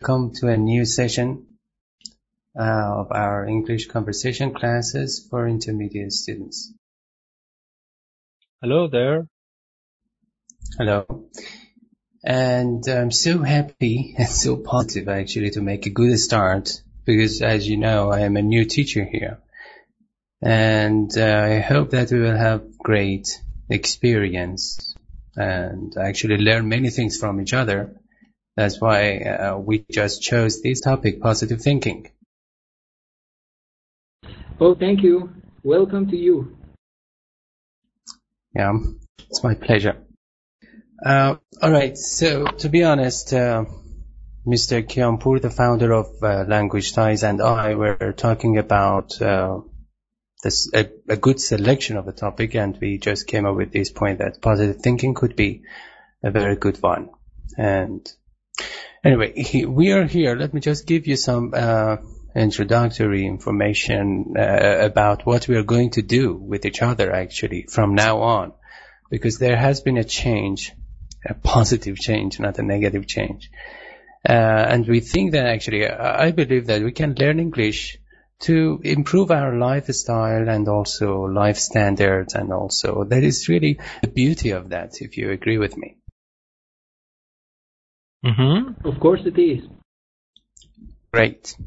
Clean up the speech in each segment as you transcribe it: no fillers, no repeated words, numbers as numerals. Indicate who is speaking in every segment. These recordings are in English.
Speaker 1: welcome to a new session of our English conversation classes for intermediate students.
Speaker 2: Hello there.
Speaker 1: Hello. And I'm so happy and so positive actually to make a good start because, as you know, I am a new teacher here. And I hope that we will have great experience and actually learn many things from each other. That's why we just chose this topic, positive thinking.
Speaker 3: Oh, thank you. Welcome to you.
Speaker 1: Yeah, it's my pleasure. All right, so to be honest, Mr. Kianpur, the founder of Language Ties, and I were talking about a good selection of a topic, and we just came up with this point that positive thinking could be a very good one. And anyway, we are here. Let me just give you some introductory information about what we are going to do with each other actually from now on, because there has been a change, a positive change, not a negative change. And we think that actually, I believe that we can learn English to improve our lifestyle and also life standards, and also that is really the beauty of that, if you agree with me.
Speaker 3: Mm-hmm. Of course it is.
Speaker 1: Great.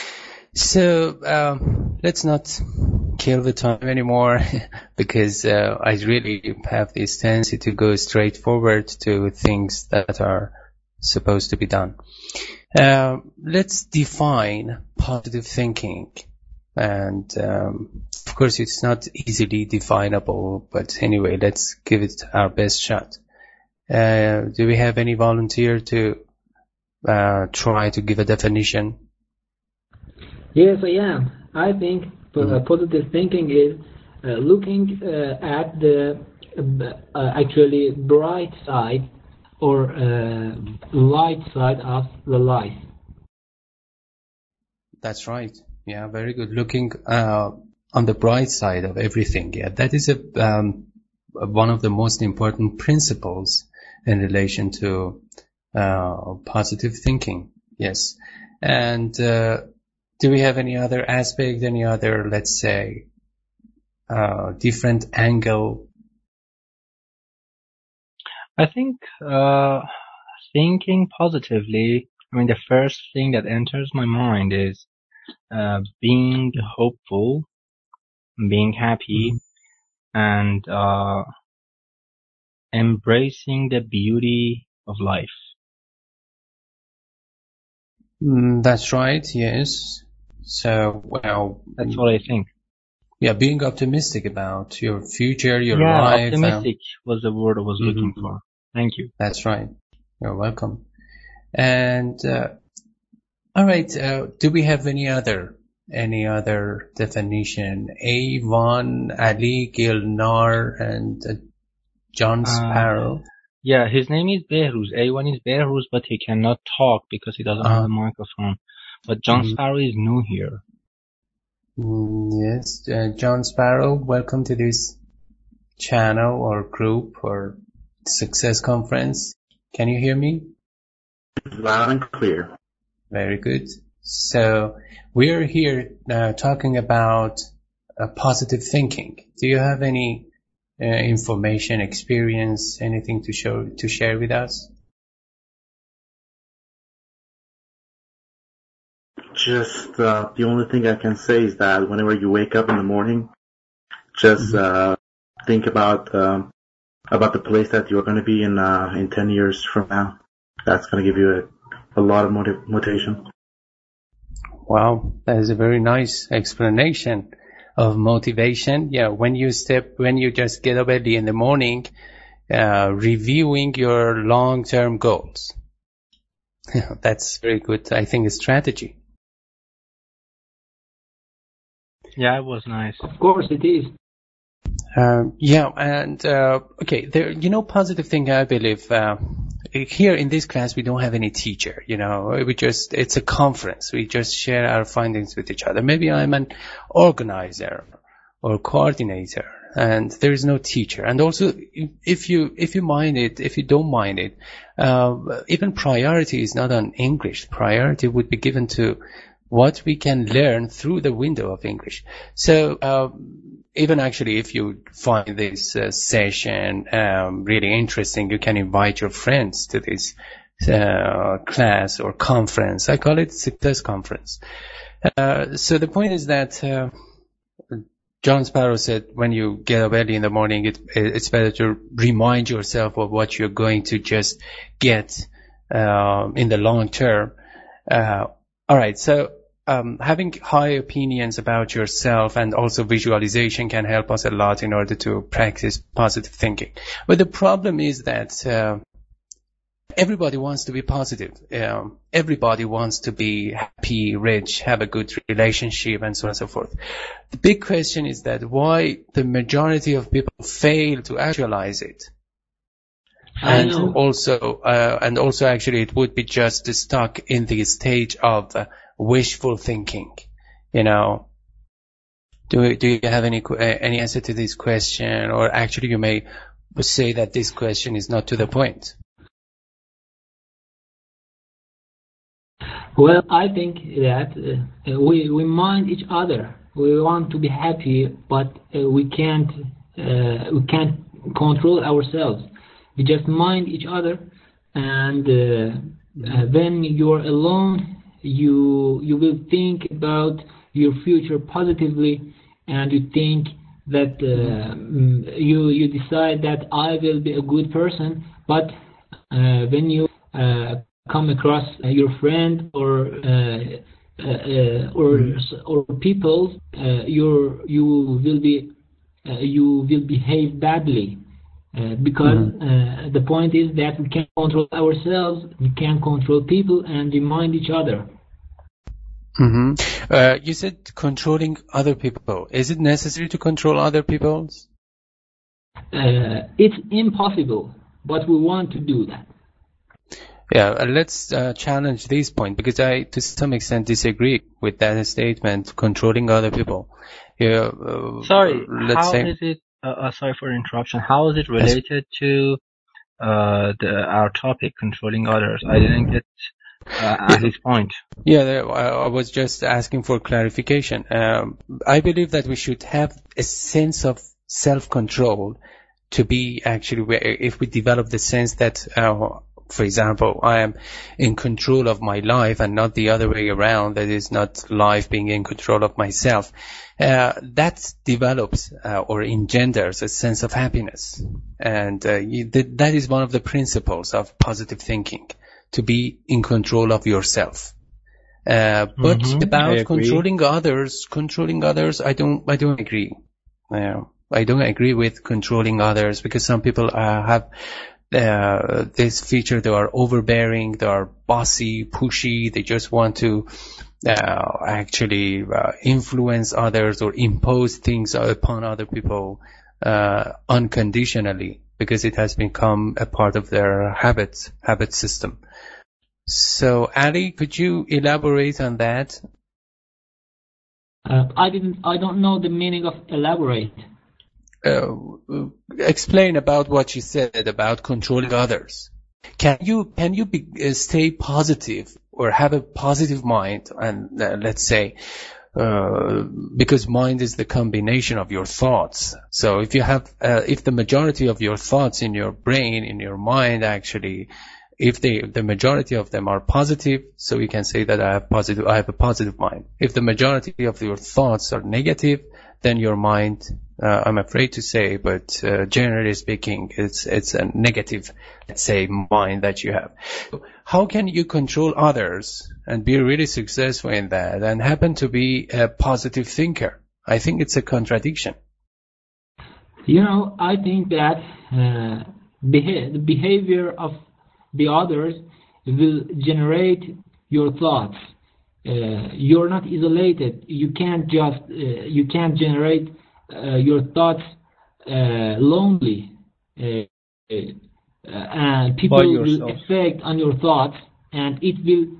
Speaker 1: So let's not kill the time anymore because I really have this tendency to go straight forward to things that are supposed to be done. Let's define positive thinking. And of course it's not easily definable, but anyway, let's give it our best shot. Do we have any volunteer to try to give a definition?
Speaker 3: Yes, I am. I think positive thinking is looking at the actually bright side or light side of the life.
Speaker 1: That's right. Yeah, very good. Looking on the bright side of everything. Yeah, that is one of the most important principles in relation to positive thinking. Yes. And do we have any other aspect, any other, let's say, different angle?
Speaker 2: I think thinking positively, the first thing that enters my mind is being hopeful, being happy, and embracing the beauty of life.
Speaker 1: That's right, yes. So, well...
Speaker 2: That's what I think.
Speaker 1: Yeah, being optimistic about your future, your life.
Speaker 2: Optimistic was the word I was looking for. Thank you.
Speaker 1: That's right. You're welcome. And, all right, do we have any other definition? Avon, Ali, Gilnar, and John Sparrow?
Speaker 2: Yeah, his name is Behruz. A1 is Behruz, but he cannot talk because he doesn't have a microphone. But John Sparrow is new here.
Speaker 1: Yes, John Sparrow, welcome to this channel or group or success conference. Can you hear me?
Speaker 4: Loud and clear.
Speaker 1: Very good. So we're here talking about positive thinking. Do you have any information, experience, anything to share with us?
Speaker 4: Just the only thing I can say is that whenever you wake up in the morning, just think about the place that you're going to be in 10 years from now. That's going to give you a lot of motivation.
Speaker 1: Wow, that is a very nice explanation of motivation. Yeah, when you just get up early in the morning, reviewing your long-term goals. That's very good, I think, a strategy.
Speaker 2: Yeah, it was nice.
Speaker 3: Of course it is.
Speaker 1: Okay, positive thinking, I believe, here in this class we don't have any teacher, it's a conference. We just share our findings with each other. Maybe I'm an organizer or coordinator, and there is no teacher. And also, if you don't mind it, even priority is not on English. Priority would be given to what we can learn through the window of English. So even actually, if you find this session really interesting, you can invite your friends to this class or conference. I call it Success Conference. So the point is that John Sparrow said, when you get up early in the morning, it's better to remind yourself of what you're going to just get in the long term. All right, so having high opinions about yourself and also visualization can help us a lot in order to practice positive thinking. But the problem is that everybody wants to be positive. Everybody wants to be happy, rich, have a good relationship, and so on and so forth. The big question is that why the majority of people fail to actualize it. And also actually it would be just stuck in the stage of wishful thinking. You know, do you have any answer to this question? Or actually you may say that this question is not to the point.
Speaker 3: Well, I think that we mind each other. We want to be happy, but we can't control ourselves. We just mind each other, and when you're alone, you will think about your future positively, and you think that you decide that I will be a good person. But when you come across your friend or people, you will behave badly. Because the point is that we can't control ourselves, we can't control people, and we mind each other.
Speaker 1: You said controlling other people. Is it necessary to control other people?
Speaker 3: It's impossible, but we want to do that.
Speaker 1: Yeah, let's challenge this point, because I, to some extent, disagree with that statement, controlling other people. Yeah,
Speaker 2: sorry, is it? Sorry for interruption. How is it related to our topic, controlling others? I didn't get at his point.
Speaker 1: Yeah, I was just asking for clarification. I believe that we should have a sense of self-control to be actually, if we develop the sense that, for example, I am in control of my life and not the other way around, that is not life being in control of myself, that develops or engenders a sense of happiness. And that is one of the principles of positive thinking, to be in control of yourself. But about controlling others, I don't agree. I don't agree with controlling others, because some people have this feature. They are overbearing, they are bossy, pushy, they just want to actually influence others or impose things upon other people unconditionally, because it has become a part of their habit system. So, Ali, could you elaborate on that?
Speaker 3: I don't know the meaning of elaborate.
Speaker 1: Explain about what you said about controlling others. Can you stay positive or have a positive mind? And let's say, because mind is the combination of your thoughts. So if you have, if the majority of your thoughts in your brain, in your mind, actually, if the majority of them are positive, so you can say that I have a positive mind. If the majority of your thoughts are negative, then your mind, I'm afraid to say, but generally speaking, it's a negative, let's say, mind that you have. How can you control others and be really successful in that and happen to be a positive thinker? I think it's a contradiction.
Speaker 3: You know, I think that the behavior of the others will generate your thoughts. You're not isolated. You can't generate your thoughts lonely. And people will affect on your thoughts, and it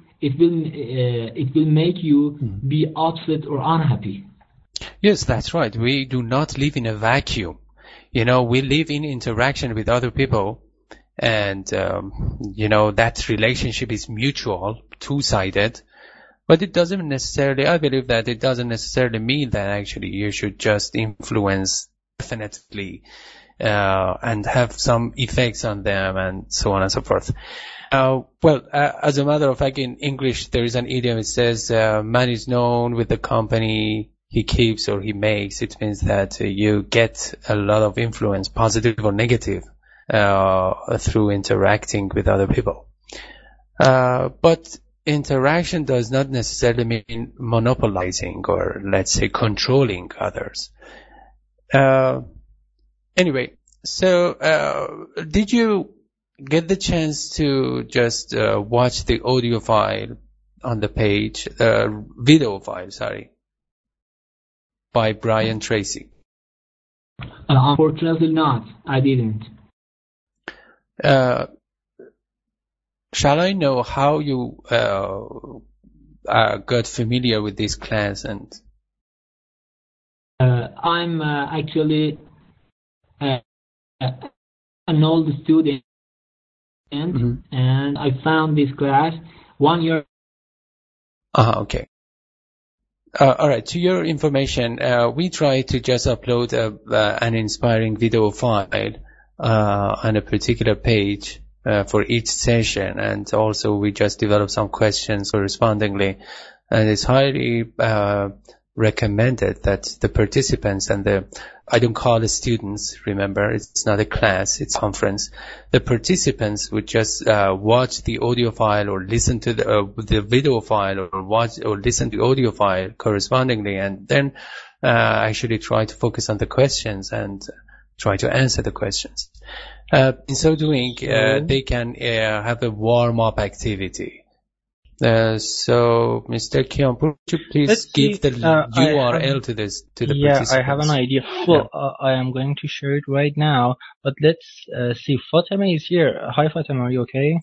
Speaker 3: will make you be upset or unhappy.
Speaker 1: Yes, that's right. We do not live in a vacuum. we live in interaction with other people, and that relationship is mutual, two-sided. But it doesn't necessarily, I believe that it doesn't necessarily mean that actually you should just influence definitely and have some effects on them and so on and so forth. As a matter of fact, in English, there is an idiom. It says, man is known with the company he keeps or he makes. It means that you get a lot of influence, positive or negative, through interacting with other people. But interaction does not necessarily mean monopolizing or, let's say, controlling others. Anyway, so did you get the chance to just watch the audio file on the page, video file, sorry, by Brian Tracy?
Speaker 3: Unfortunately not. I didn't.
Speaker 1: Shall I know how you got familiar with this class? And
Speaker 3: I'm actually an old student, and I found this class 1 year.
Speaker 1: Okay. All right. To your information, we try to just upload an inspiring video file on a particular page for each session, and also we just develop some questions correspondingly, and it's highly recommended that the participants and I don't call it students, remember, it's not a class, it's a conference. The participants would just watch the audio file or listen to the video file, or watch or listen to the audio file correspondingly, and then actually try to focus on the questions and try to answer the questions. In so doing, they can have a warm-up activity. So, Mr. Kianpur, would you please give the URL to the participants?
Speaker 2: I have an idea. Well, I am going to share it right now, but let's see. Fatima is here. Hi, Fatima, are you okay?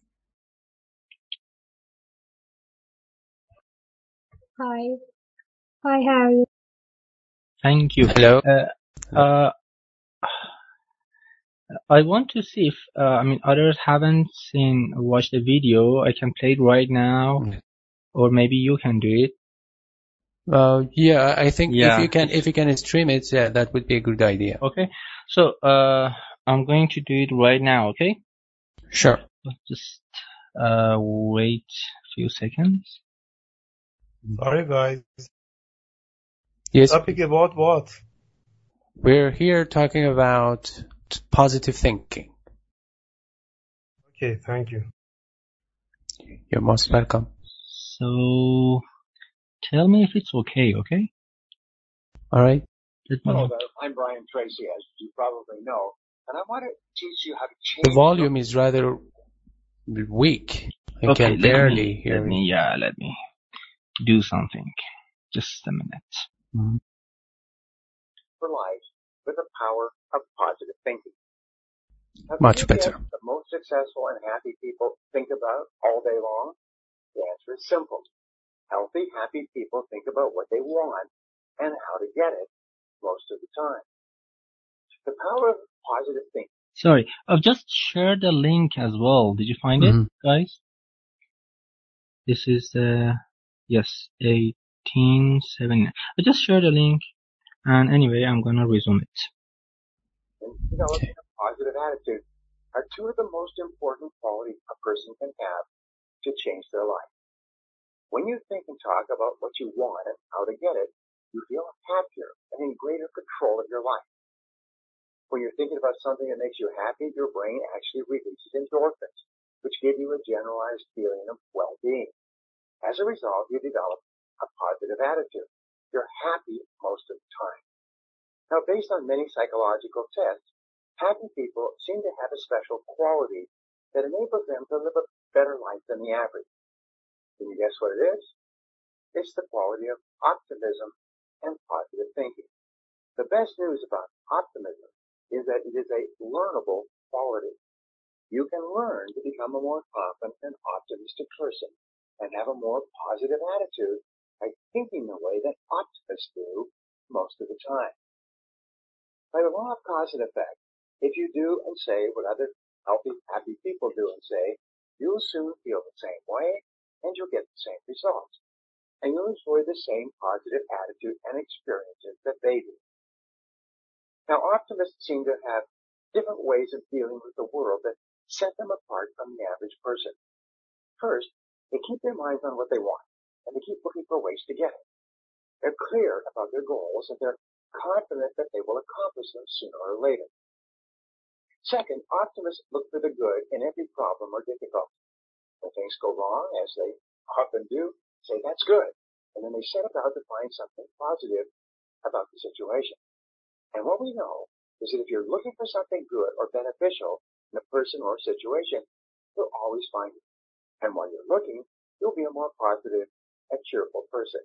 Speaker 5: Hi, how are you?
Speaker 2: Thank you.
Speaker 1: Hello.
Speaker 2: I want to see if, others haven't watched the video. I can play it right now, or maybe you can do it.
Speaker 1: I think if you can stream it, that would be a good idea.
Speaker 2: Okay. So, I'm going to do it right now, okay?
Speaker 1: Sure.
Speaker 2: Just, wait a few seconds.
Speaker 6: Sorry, guys.
Speaker 1: Yes.
Speaker 6: Topic about what?
Speaker 1: We're here talking about positive thinking.
Speaker 6: Okay, thank you.
Speaker 1: You're most welcome.
Speaker 2: So, tell me if it's okay?
Speaker 1: All right.
Speaker 7: Hello there, I'm Brian Tracy, as you probably know, and I want to teach you how to change...
Speaker 1: The volume is rather weak. I can barely hear it.
Speaker 2: Let me do something. Just a minute.
Speaker 7: For life with the power of positive thinking. Now,
Speaker 1: much better.
Speaker 7: The most successful and happy people think about all day long? The answer is simple. Healthy, happy people think about what they want and how to get it most of the time. The power of positive thinking.
Speaker 2: Sorry, I've just shared the link as well. Did you find it, guys? This is 1879. I just shared the link, and anyway, I'm gonna resume it.
Speaker 7: And, a positive attitude are two of the most important qualities a person can have to change their life. When you think and talk about what you want and how to get it, you feel happier and in greater control of your life. When you're thinking about something that makes you happy, your brain actually releases endorphins, which give you a generalized feeling of well-being. As a result, you develop a positive attitude. You're happy most of the time. Now, based on many psychological tests, happy people seem to have a special quality that enables them to live a better life than the average. Can you guess what it is? It's the quality of optimism and positive thinking. The best news about optimism is that it is a learnable quality. You can learn to become a more confident and optimistic person and have a more positive attitude by thinking the way that optimists do most of the time. By the law of cause and effect, if you do and say what other healthy, happy people do and say, you'll soon feel the same way, and you'll get the same results. And you'll enjoy the same positive attitude and experiences that they do. Now, optimists seem to have different ways of dealing with the world that set them apart from the average person. First, they keep their minds on what they want, and they keep looking for ways to get it. They're clear about their goals, and they're confident that they will accomplish them sooner or later. Second, optimists look for the good in every problem or difficulty. When things go wrong, as they often do, say that's good, and then they set about to find something positive about the situation. And what we know is that if you're looking for something good or beneficial in a person or situation, you'll always find it. And while you're looking, you'll be a more positive and cheerful person.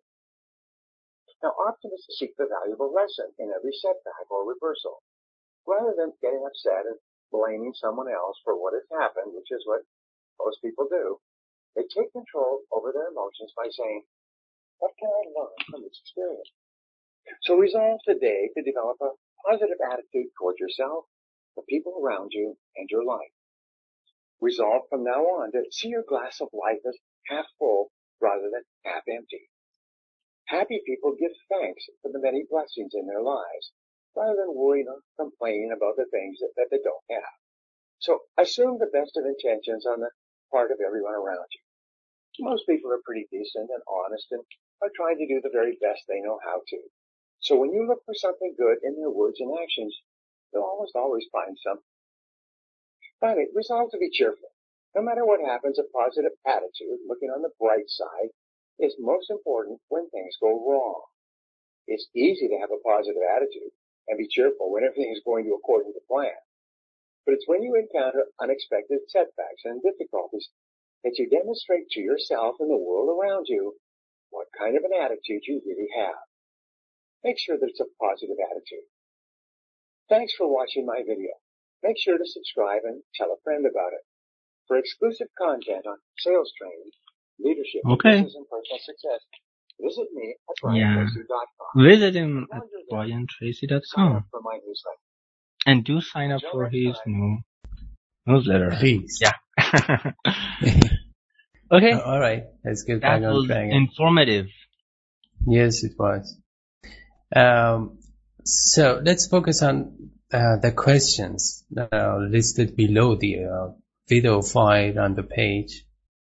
Speaker 7: Now, optimists seek the valuable lesson in every setback or reversal. Rather than getting upset and blaming someone else for what has happened, which is what most people do, they take control over their emotions by saying, what can I learn from this experience? So resolve today to develop a positive attitude towards yourself, the people around you, and your life. Resolve from now on to see your glass of life as half full rather than half empty. Happy people give thanks for the many blessings in their lives, rather than worrying or complaining about the things that they don't have. So assume the best of intentions on the part of everyone around you. Most people are pretty decent and honest and are trying to do the very best they know how to. So when you look for something good in their words and actions, you'll always find something. Finally, resolve to be cheerful. No matter what happens, a positive attitude, looking on the bright side, is most important when things go wrong. It's easy to have a positive attitude and be cheerful when everything is going according to plan. But it's when you encounter unexpected setbacks and difficulties that you demonstrate to yourself and the world around you what kind of an attitude you really have. Make sure that it's a positive attitude. Thanks for watching my video. Make sure to subscribe and tell a friend about it. For exclusive content on sales training, leadership, business, and personal success, visit me at BrianTracy.com.
Speaker 2: Visit him at BrianTracy.com.
Speaker 7: Sign up for my newsletter.
Speaker 2: And do sign up for his newsletter.
Speaker 1: Please.
Speaker 2: Yeah. Okay.
Speaker 1: All right. Let's get
Speaker 2: back on track. That was informative.
Speaker 1: Yes, it was. So let's focus on the questions listed below the video file on the page.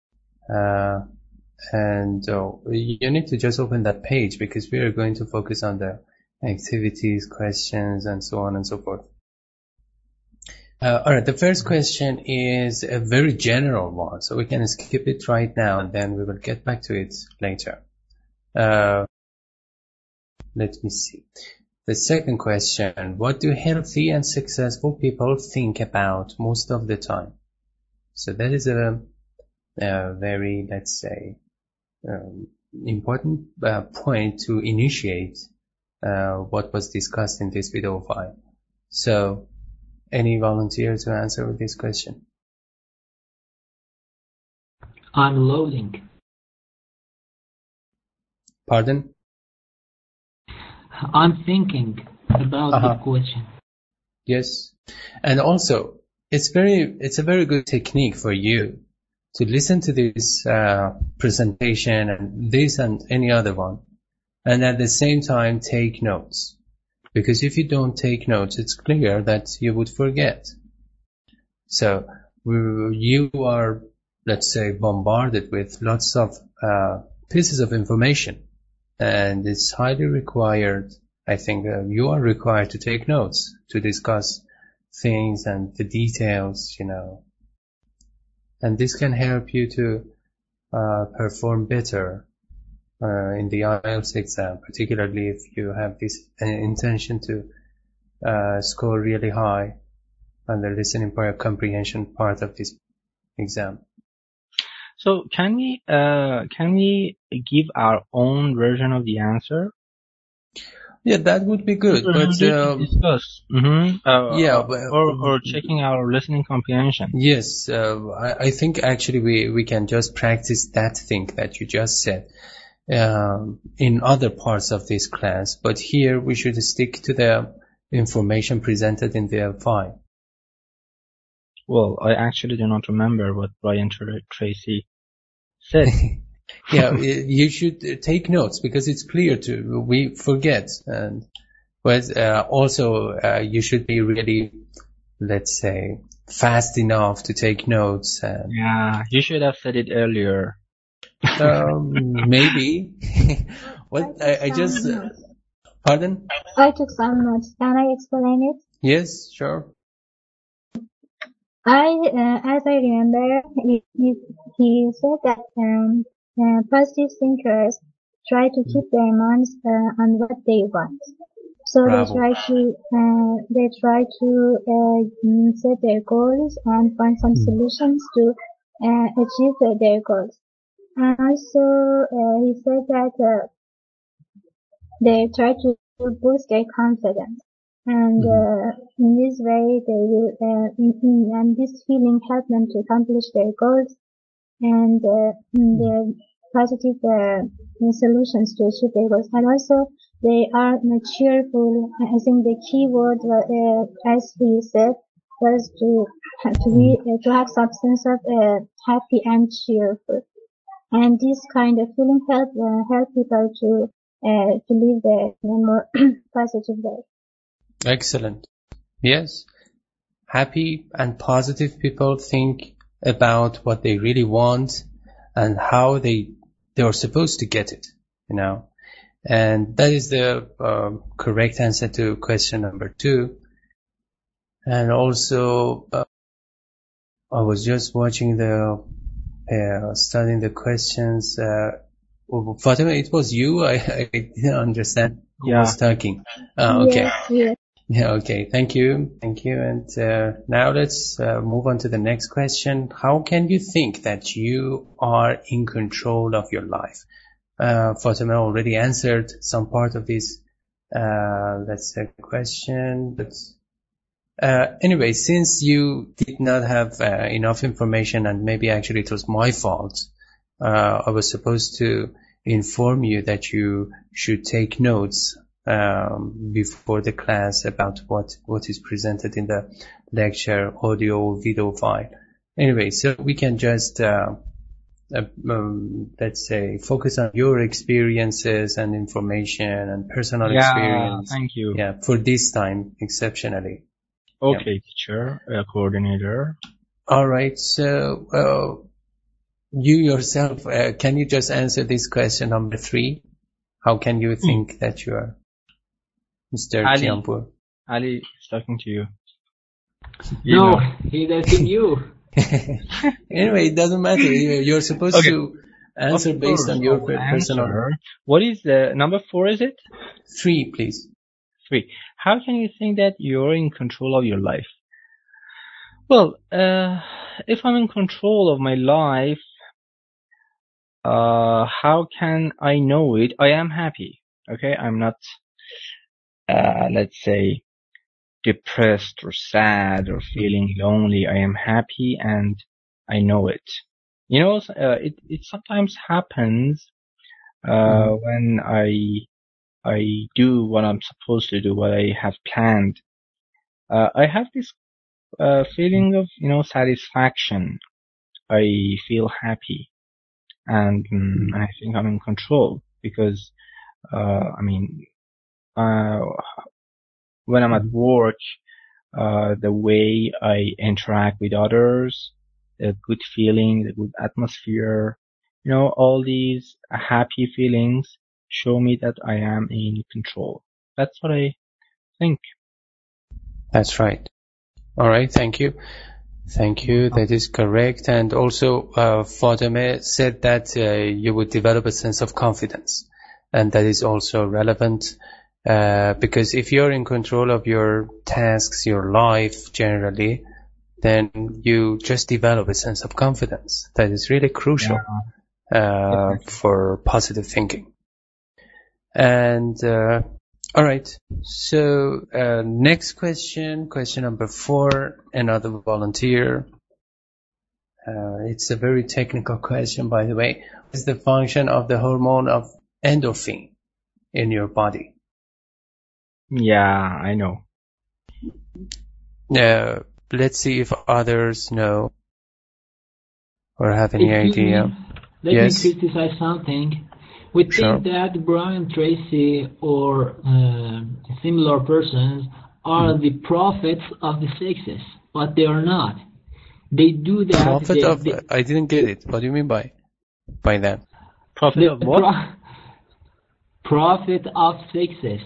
Speaker 1: And you need to just open that page because we are going to focus on the activities, questions, and so on and so forth. Alright, the first question is a very general one, so we can skip it right now and then we will get back to it later. Let me see. The second question, what do healthy and successful people think about most of the time? So that is a very, let's say, important point to initiate what was discussed in this video file. So, any volunteer to answer this question?
Speaker 3: I'm loading.
Speaker 1: Pardon?
Speaker 3: I'm thinking about the question.
Speaker 1: Yes. And also, it's a very good technique for you to listen to this presentation and this and any other one, and at the same time take notes. Because if you don't take notes, it's clear that you would forget. So you are, let's say, bombarded with lots of pieces of information, and it's highly required. I think you are required to take notes to discuss things and the details, and this can help you to perform better in the IELTS exam, particularly if you have this intention to score really high on the listening part, comprehension part of this exam.
Speaker 2: So can we give our own version of the answer?
Speaker 1: Yeah, that would be good. But
Speaker 2: discuss. Or checking our listening comprehension.
Speaker 1: Yes, I think actually we can just practice that thing that you just said in other parts of this class. But here we should stick to the information presented in the file.
Speaker 2: Well, I actually do not remember what Brian Tracy said.
Speaker 1: Yeah, you should take notes because it's clear we forget. But also you should be really, let's say, fast enough to take notes.
Speaker 2: Yeah, you should have said it earlier.
Speaker 1: Maybe. What I just pardon?
Speaker 5: I took some notes. Can I explain it?
Speaker 1: Yes, sure.
Speaker 5: As I remember, he said that positive thinkers try to keep their minds on what they want. So
Speaker 1: Bravo.
Speaker 5: they try to set their goals and find some solutions to achieve their goals. And also, he said that they try to boost their confidence. And in this way, they will, and this feeling help them to accomplish their goals and the positive solutions to achieve their goals. And also, they are cheerful. I think the key word, as he said, was to have some sense of happy and cheerful. And this kind of feeling help people to live in a more positive way.
Speaker 1: Excellent. Yes. Happy and positive people think about what they really want and how they are supposed to get it, And that is the correct answer to question number 2. And also, I was just watching studying the questions. Fatima, it was you? I didn't understand who was talking. Okay.
Speaker 5: Yes.
Speaker 1: Yeah, okay. Thank you. And now let's move on to the next question. How can you think that you are in control of your life? Fatima already answered some part of this, let's say, question. But anyway, since you did not have enough information, and maybe actually it was my fault, I was supposed to inform you that you should take notes before the class about what is presented in the lecture, audio or video file. Anyway, so we can just let's say focus on your experiences and information and personal experience.
Speaker 2: Thank you.
Speaker 1: Yeah, for this time exceptionally.
Speaker 2: Okay, teacher, coordinator.
Speaker 1: All right. So you yourself, can you just answer this question number 3? How can you think that you are? Mr. Kianpur.
Speaker 2: Ali is talking to you.
Speaker 3: No, he's asking you.
Speaker 1: Anyway, it doesn't matter. You're supposed to answer based on your personal.
Speaker 2: What is the number 4? Is it
Speaker 1: 3, please?
Speaker 2: 3. How can you think that you're in control of your life? Well, if I'm in control of my life, how can I know it? I am happy. Okay, I'm not, let's say, depressed or sad or feeling lonely. I am happy and I know it. It sometimes happens when I do what I'm supposed to do, what I have planned. I have this feeling of, satisfaction. I feel happy and I think I'm in control because, when I'm at work, the way I interact with others, the good feeling, the good atmosphere, all these happy feelings show me that I am in control. That's what I think.
Speaker 1: That's right. All right. Thank you. That is correct. And also, Fatima said that you would develop a sense of confidence. And that is also relevant. Because if you're in control of your tasks, your life generally, then you just develop a sense of confidence. That is really crucial for positive thinking. And all right. So next question number 4, another volunteer. It's a very technical question, by the way. What is the function of the hormone of endorphin in your body?
Speaker 2: Yeah, I know.
Speaker 1: Let's see if others know or have any idea.
Speaker 3: Let
Speaker 1: Yes.
Speaker 3: me criticize something. We
Speaker 1: Sure.
Speaker 3: think that Brian Tracy or similar persons are the prophets of the success, but they are not. They do that.
Speaker 1: Prophet of... I didn't get it. What do you mean by that?
Speaker 2: Prophet of what?
Speaker 3: Prophet of success.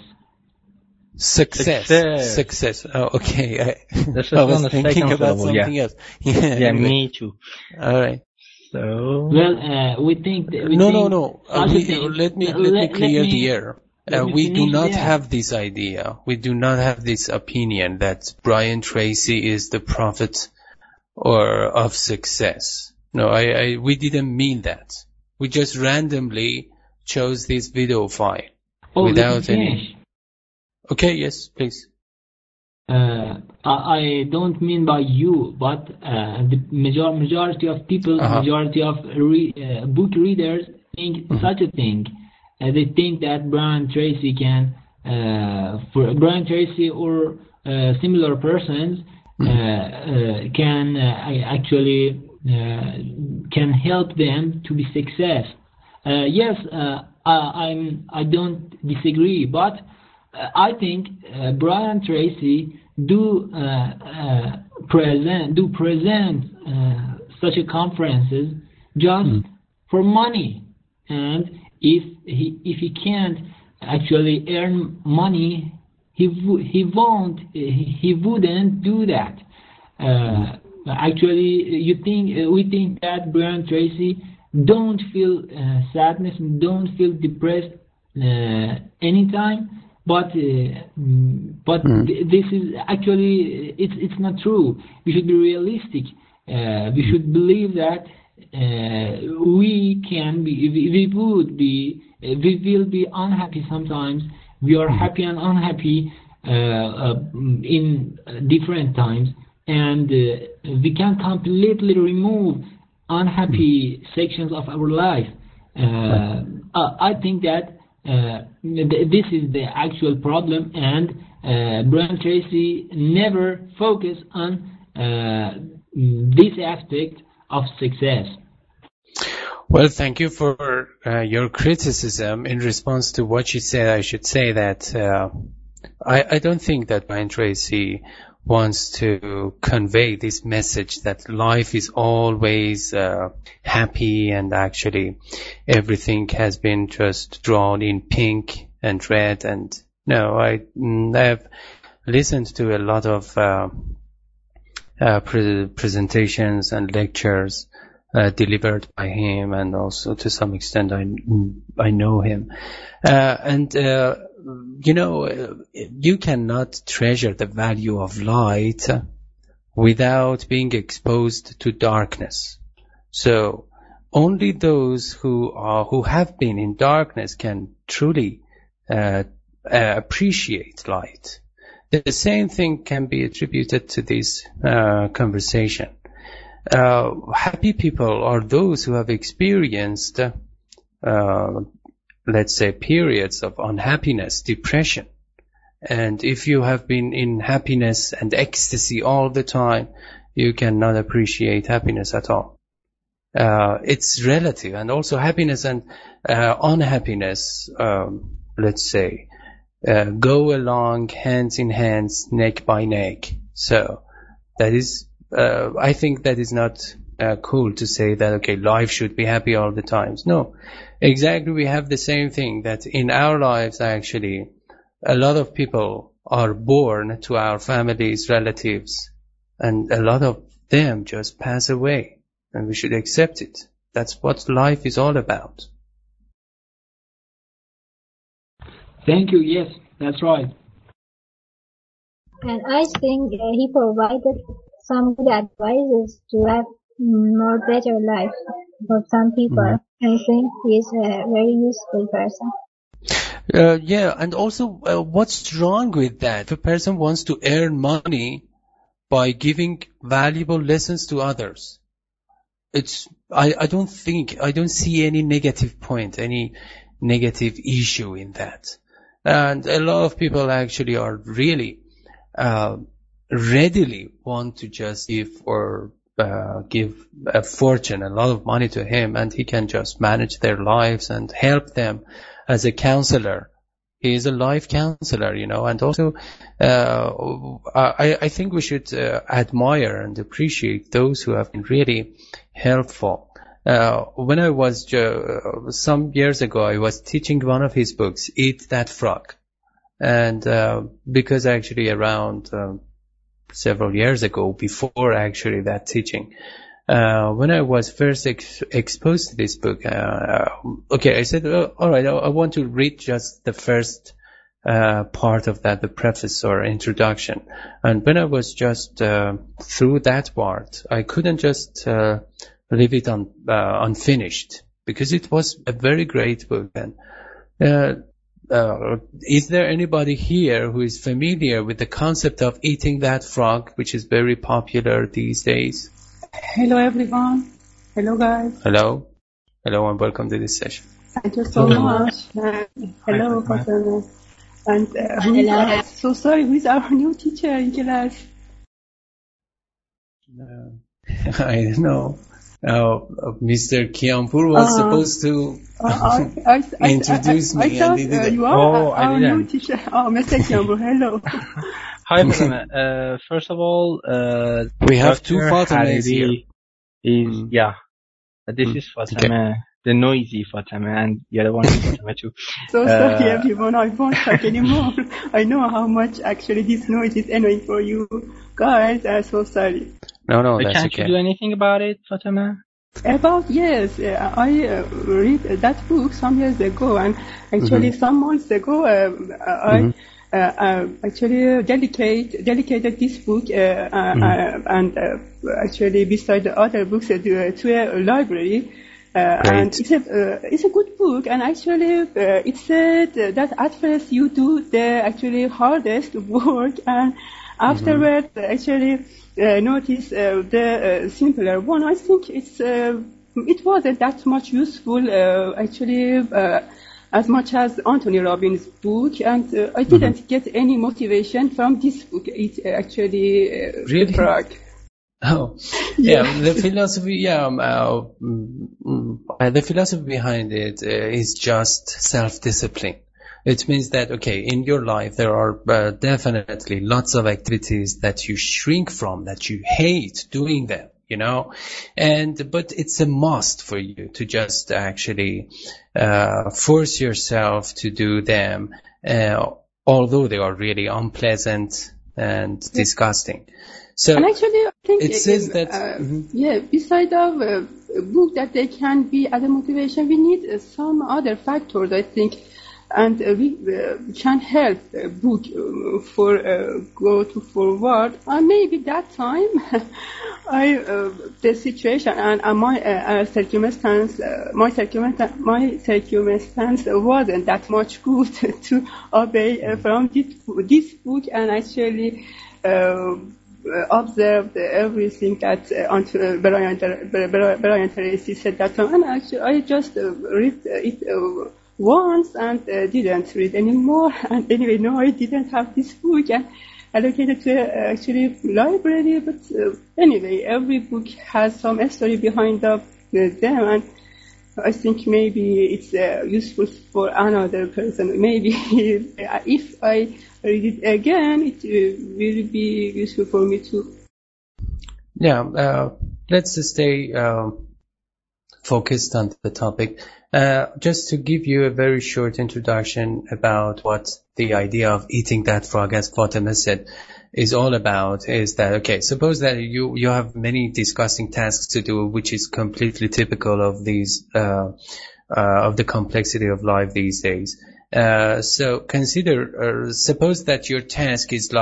Speaker 1: Success. Oh, okay.
Speaker 2: This is
Speaker 1: I was
Speaker 2: on the
Speaker 1: thinking
Speaker 2: second
Speaker 1: about
Speaker 2: level,
Speaker 1: something
Speaker 2: yeah.
Speaker 1: else.
Speaker 2: Yeah,
Speaker 1: Anyway.
Speaker 2: me too.
Speaker 1: All right.
Speaker 2: So
Speaker 3: Well, we think that
Speaker 1: No.
Speaker 3: such a thing-
Speaker 1: Let me clear the air. We do not have this idea. We do not have this opinion that Brian Tracy is the prophet or of success. No, we didn't mean that. We just randomly chose this video file without any. Okay, yes, please.
Speaker 3: I don't mean by you, but the majority of people, majority of book readers think such a thing. They think that Brian Tracy for Brian Tracy or similar persons can actually can help them to be success. Yes, I don't disagree, but I think Brian Tracy do present such a conferences just for money, and if he can't actually earn money, he wouldn't do that. Actually, we think that Brian Tracy don't feel sadness, don't feel depressed anytime. But this is actually it's not true. We should be realistic. We should believe that we will be unhappy sometimes. We are happy and unhappy in different times, and we can completely remove unhappy sections of our life. I think that this is the actual problem, and Brian Tracy never focused on this aspect of success.
Speaker 1: Well, thank you for your criticism. In response to what you said, I should say that I don't think that Brian Tracy wants to convey this message that life is always happy and actually everything has been just drawn in pink and red. And no, I've listened to a lot of presentations and lectures delivered by him, and also to some extent I know him. You cannot treasure the value of light without being exposed to darkness. So only those who have been in darkness can truly appreciate light. The same thing can be attributed to this conversation. Happy people are those who have experienced let's say periods of unhappiness, depression. And if you have been in happiness and ecstasy all the time, you cannot appreciate happiness at all. It's relative, and also happiness and unhappiness, let's say, go along hands in hands, neck by neck. So that is, I think that is not cool to say that, okay, life should be happy all the times. No, exactly. We have the same thing, that in our lives, actually, a lot of people are born to our families, relatives, and a lot of them just pass away, and we should accept it. That's what life is all about.
Speaker 3: Thank you. Yes, that's right.
Speaker 5: And I think he provided some good advices to have more better life for some people. I think he's a very useful person.
Speaker 1: Yeah, and also, what's wrong with that? If a person wants to earn money by giving valuable lessons to others, I don't see any negative point, any negative issue in that. And a lot of people actually are really readily want to just give a fortune, a lot of money to him, and he can just manage their lives and help them as a counselor. He is a life counselor, and also I think we should admire and appreciate those who have been really helpful. When I was some years ago, I was teaching one of his books, Eat That Frog, and because actually around several years ago, before actually that teaching, when I was first exposed to this book, I said, all right, I want to read just the first part of that, the preface or introduction. And when I was just through that part, I couldn't just leave it unfinished, because it was a very great book. And is there anybody here who is familiar with the concept of eating that frog, which is very popular these days?
Speaker 8: Hello everyone. Hello guys.
Speaker 1: Hello, and welcome to this session.
Speaker 8: Thank you so much. Hello, Fatima. And so sorry, who is our new teacher in class?
Speaker 1: I don't know. Mr. Kiampur was supposed to introduce me.
Speaker 8: I thought you are our new teacher. Mr. Kiampur, hello.
Speaker 2: Hi, Fatima. First of all,
Speaker 1: we have two Fatimas here.
Speaker 2: This is Fatima, the noisy Fatima, and the other one is Fatima too.
Speaker 8: So sorry everyone, I won't talk anymore. I know how much actually this noise is annoying for you guys. I'm so sorry.
Speaker 1: No, that's
Speaker 2: can't
Speaker 1: okay.
Speaker 2: You do anything about it, Fatima?
Speaker 8: Yes, I read that book some years ago, and actually some months ago, I actually dedicated this book and actually beside the other books to a library. And it's a good book, and actually it said that at first you do the actually hardest work, and afterwards actually notice the simpler one. I think it wasn't that much useful actually as much as Anthony Robbins' book, and I didn't get any motivation from this book. It actually
Speaker 1: really?
Speaker 8: Frog.
Speaker 1: Oh, yeah. The philosophy, the philosophy behind it is just self-discipline. It means that, in your life there are definitely lots of activities that you shrink from, that you hate doing them, but it's a must for you to just actually force yourself to do them, although they are really unpleasant and disgusting. So,
Speaker 8: and actually, I think
Speaker 1: it says that
Speaker 8: beside of a book that they can be as a motivation, we need some other factors, I think, and we can help a book for go to forward. And maybe that time, the situation and my circumstance wasn't that much good to obey from this book, and actually observed everything that Brian Tracy said that time, and actually I just read it once and didn't read anymore. And anyway, no, I didn't have this book and allocated to actually library. But anyway, every book has some story behind them, and I think maybe it's useful for another person. Maybe if I read it again, it will be useful for me too.
Speaker 1: Yeah, let's stay focused on the topic. Just to give you a very short introduction about what the idea of eating that frog, as Fatima said, is all about, is that, suppose that you have many disgusting tasks to do, which is completely typical of these, of the complexity of life these days. So consider, suppose that your task is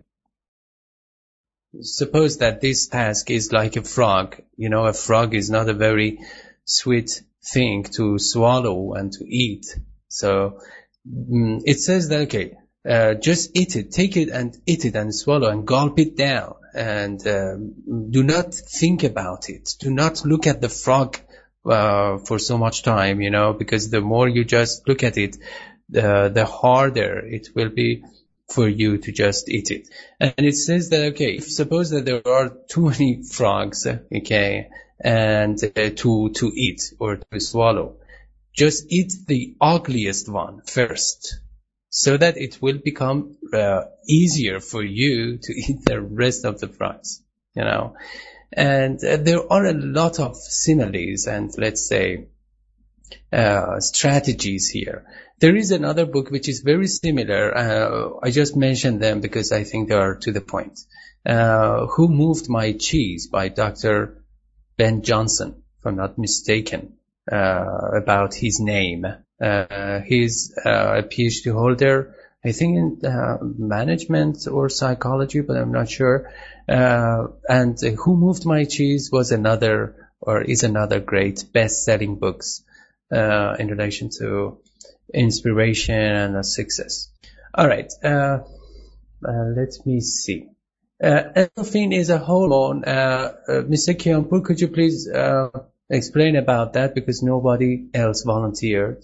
Speaker 1: suppose that this task is like a frog. A frog is not a very sweet thing to swallow and to eat. So it says that, just eat it, take it and eat it and swallow and gulp it down, and do not think about it. Do not look at the frog for so much time, because the more you just look at it, the harder it will be for you to just eat it. And it says that, okay, if suppose that there are too many frogs, okay, and to eat or to swallow, just eat the ugliest one first, so that it will become easier for you to eat the rest of the frogs, you know. And there are a lot of similes and, let's say, strategies here. There is another book which is very similar. I just mentioned them because I think they are to the point. Who Moved My Cheese by Dr. Ben Johnson, if I'm not mistaken, about his name. He's a PhD holder, I think in management or psychology, but I'm not sure. And Who Moved My Cheese was is another great best-selling books in relation to inspiration and success. All right, let me see. Endorphin is a hormone. Mr. Kianpur, could you please explain about that, because nobody else volunteered?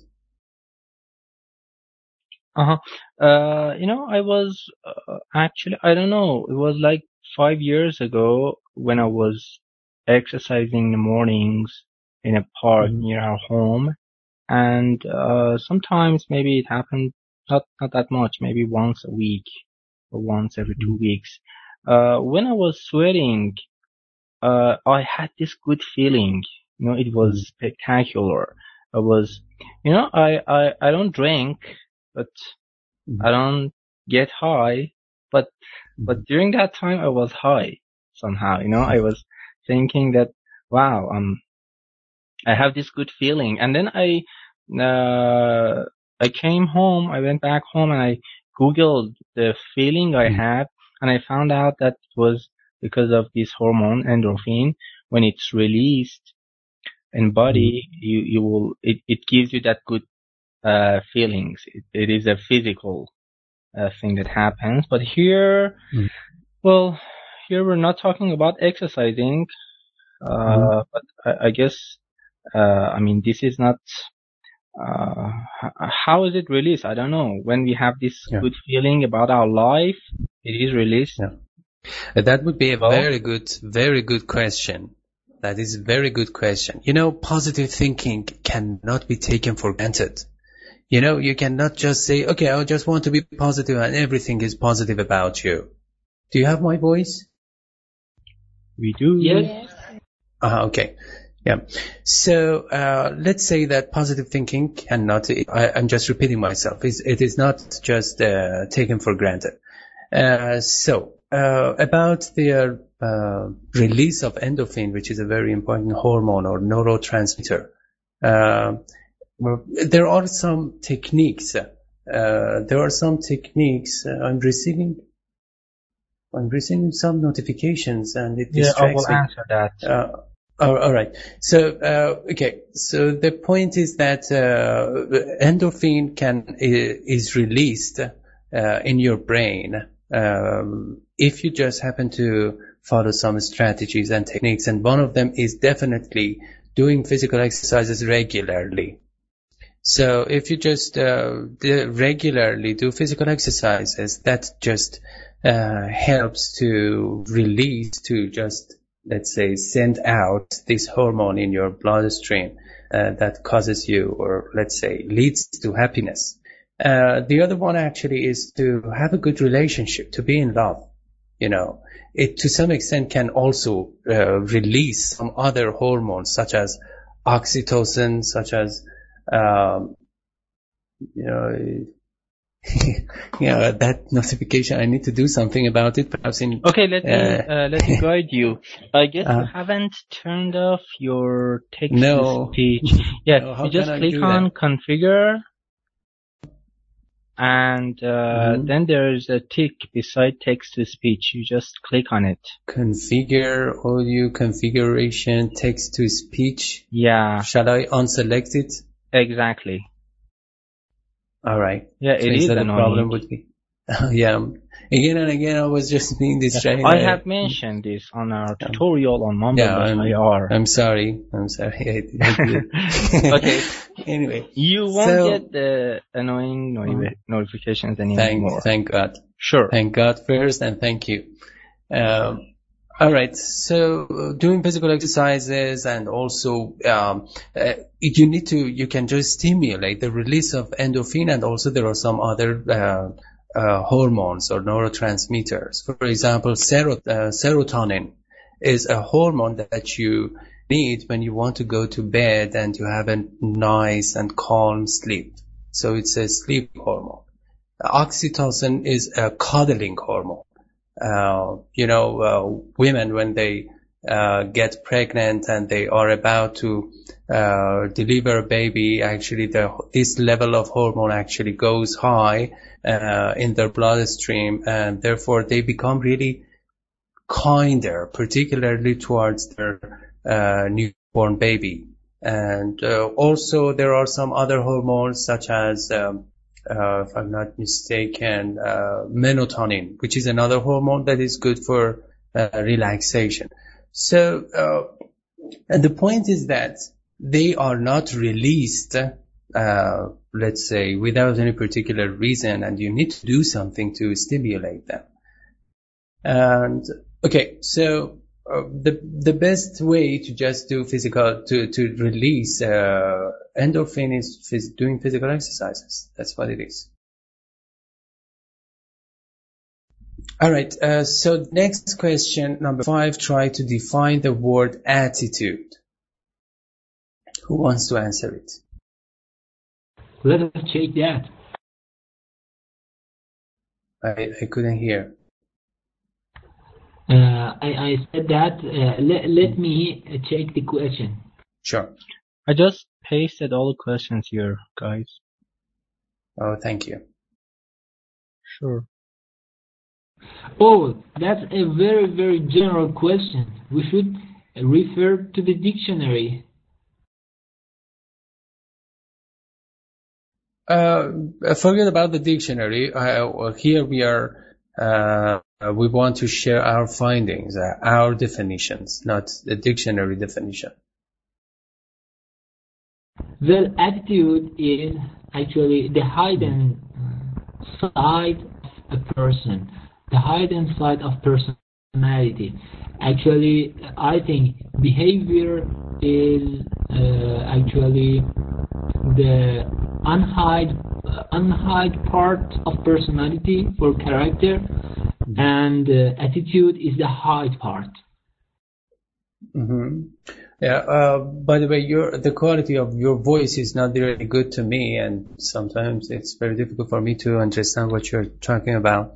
Speaker 2: I was actually, I don't know, it was like 5 years ago when I was exercising in the mornings in a park near our home. And sometimes maybe it happened, not that much, maybe once a week or once every 2 weeks. When I was sweating, I had this good feeling. It was spectacular. I was, I don't drink, but I don't get high. But during that time I was high somehow. I was thinking that, wow, I have this good feeling. And then I came home, I went back home and I Googled the feeling I had, and I found out that it was because of this hormone endorphin. When it's released in body, it gives you that good feelings. It is a physical thing that happens. But here, here we're not talking about exercising, but I guess, this is not, how is it released? I don't know. When we have this good feeling about our life, it is released.
Speaker 1: That would be a very good question. That is a very good question. Positive thinking cannot be taken for granted. You cannot just say, okay, I just want to be positive and everything is positive about you. Do you have my voice?
Speaker 2: We do.
Speaker 3: Yes.
Speaker 1: Okay. Yeah. So, let's say that positive thinking cannot, I'm just repeating myself, it is not just taken for granted. About the release of endorphin, which is a very important hormone or neurotransmitter, there are some techniques. I'm receiving some notifications and it distracts me.
Speaker 2: I will answer that.
Speaker 1: All right. So, okay. So the point is that endorphin is released in your brain if you just happen to follow some strategies and techniques, and one of them is definitely doing physical exercises regularly. So if you just regularly do physical exercises, that just helps to release, to just, let's say, send out this hormone in your bloodstream that causes you, or let's say leads to happiness. The other one actually is to have a good relationship, to be in love. It to some extent can also release some other hormones such as oxytocin, such as that notification. I need to do something about it. Perhaps
Speaker 2: Okay, let me guide you. I guess you haven't turned off your text to speech. Yeah,
Speaker 1: No,
Speaker 2: you just click on configure, and then there's a tick beside text to speech. You just click on it.
Speaker 1: Configure audio configuration, text to speech.
Speaker 2: Yeah.
Speaker 1: Shall I unselect it?
Speaker 2: Exactly.
Speaker 1: All right.
Speaker 2: Yeah, it is annoying.
Speaker 1: The problem would be. Yeah. Again and again, I was just being distracted.
Speaker 2: I have mentioned this on our tutorial on Mumble.ir.
Speaker 1: I'm sorry. I did.
Speaker 2: Okay.
Speaker 1: Anyway.
Speaker 2: You won't get the annoying notifications anymore.
Speaker 1: Thank God.
Speaker 2: Sure.
Speaker 1: Thank God first, and thank you. All right. So doing physical exercises, and also you can just stimulate the release of endorphin, and also there are some other hormones or neurotransmitters. For example, serotonin is a hormone that you need when you want to go to bed and you have a nice and calm sleep. So it's a sleep hormone. Oxytocin is a cuddling hormone. Women, when they get pregnant and they are about to deliver a baby, actually this level of hormone actually goes high in their bloodstream, and therefore they become really kinder, particularly towards their newborn baby. And also there are some other hormones such as if I'm not mistaken, melatonin, which is another hormone that is good for relaxation. So, and the point is that they are not released, let's say, without any particular reason, and you need to do something to stimulate them. And okay, so the best way to just do to release endorphin is doing physical exercises. That's what it is. All right. So next question, number 5. Try to define the word attitude. Who wants to answer it?
Speaker 3: Let us check that.
Speaker 1: I couldn't hear.
Speaker 3: I said that. Let me check the question.
Speaker 1: Sure.
Speaker 2: I just pasted all the questions here, guys.
Speaker 1: Oh, thank you.
Speaker 2: Sure.
Speaker 3: Oh, that's a very, very general question. We should refer to the dictionary.
Speaker 1: Forget about the dictionary. Here we are. We want to share our findings, our definitions, not the dictionary definition.
Speaker 3: Well, attitude is actually the hidden side of a person, the hidden side of personality. Actually, I think behavior is actually the unhide part of personality for character, and attitude is the hide part.
Speaker 1: Mm-hmm. Yeah. By the way, the quality of your voice is not really good to me, and sometimes it's very difficult for me to understand what you're talking about.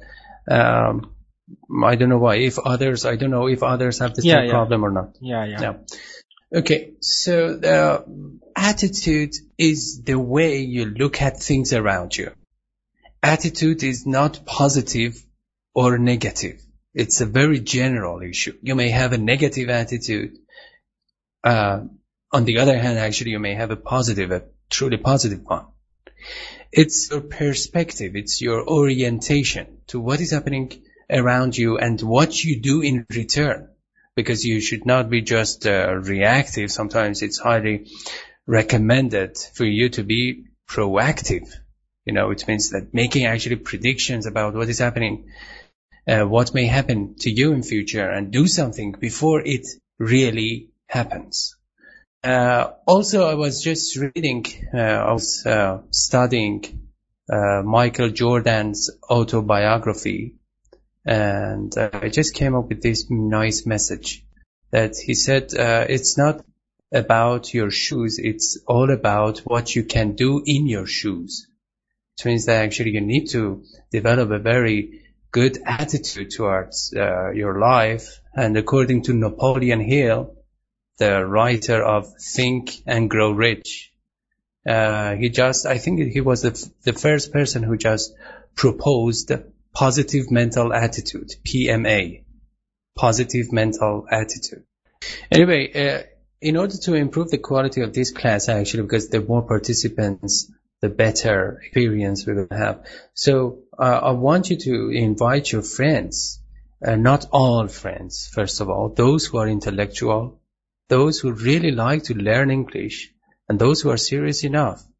Speaker 1: I don't know why. I don't know if others have the same problem or not.
Speaker 2: Yeah.
Speaker 1: Okay. So the attitude is the way you look at things around you. Attitude is not positive or negative. It's a very general issue. You may have a negative attitude. On the other hand, actually, you may have a truly positive one. It's your perspective. It's your orientation to what is happening around you and what you do in return. Because you should not be just reactive. Sometimes it's highly recommended for you to be proactive. It means that making actually predictions about what is happening, what may happen to you in future, and do something before it really happens. Also, I was just reading, I was studying Michael Jordan's autobiography, and I just came up with this nice message that he said, it's not about your shoes, it's all about what you can do in your shoes. It means that actually you need to develop a very good attitude towards your life. And according to Napoleon Hill, the writer of Think and Grow Rich, I think he was the first person who just proposed positive mental attitude, PMA, positive mental attitude. Anyway, in order to improve the quality of this class, actually, because the more participants, the better experience we will have. So I want you to invite your friends, not all friends, first of all, those who are intellectual, those who really like to learn English, and those who are serious enough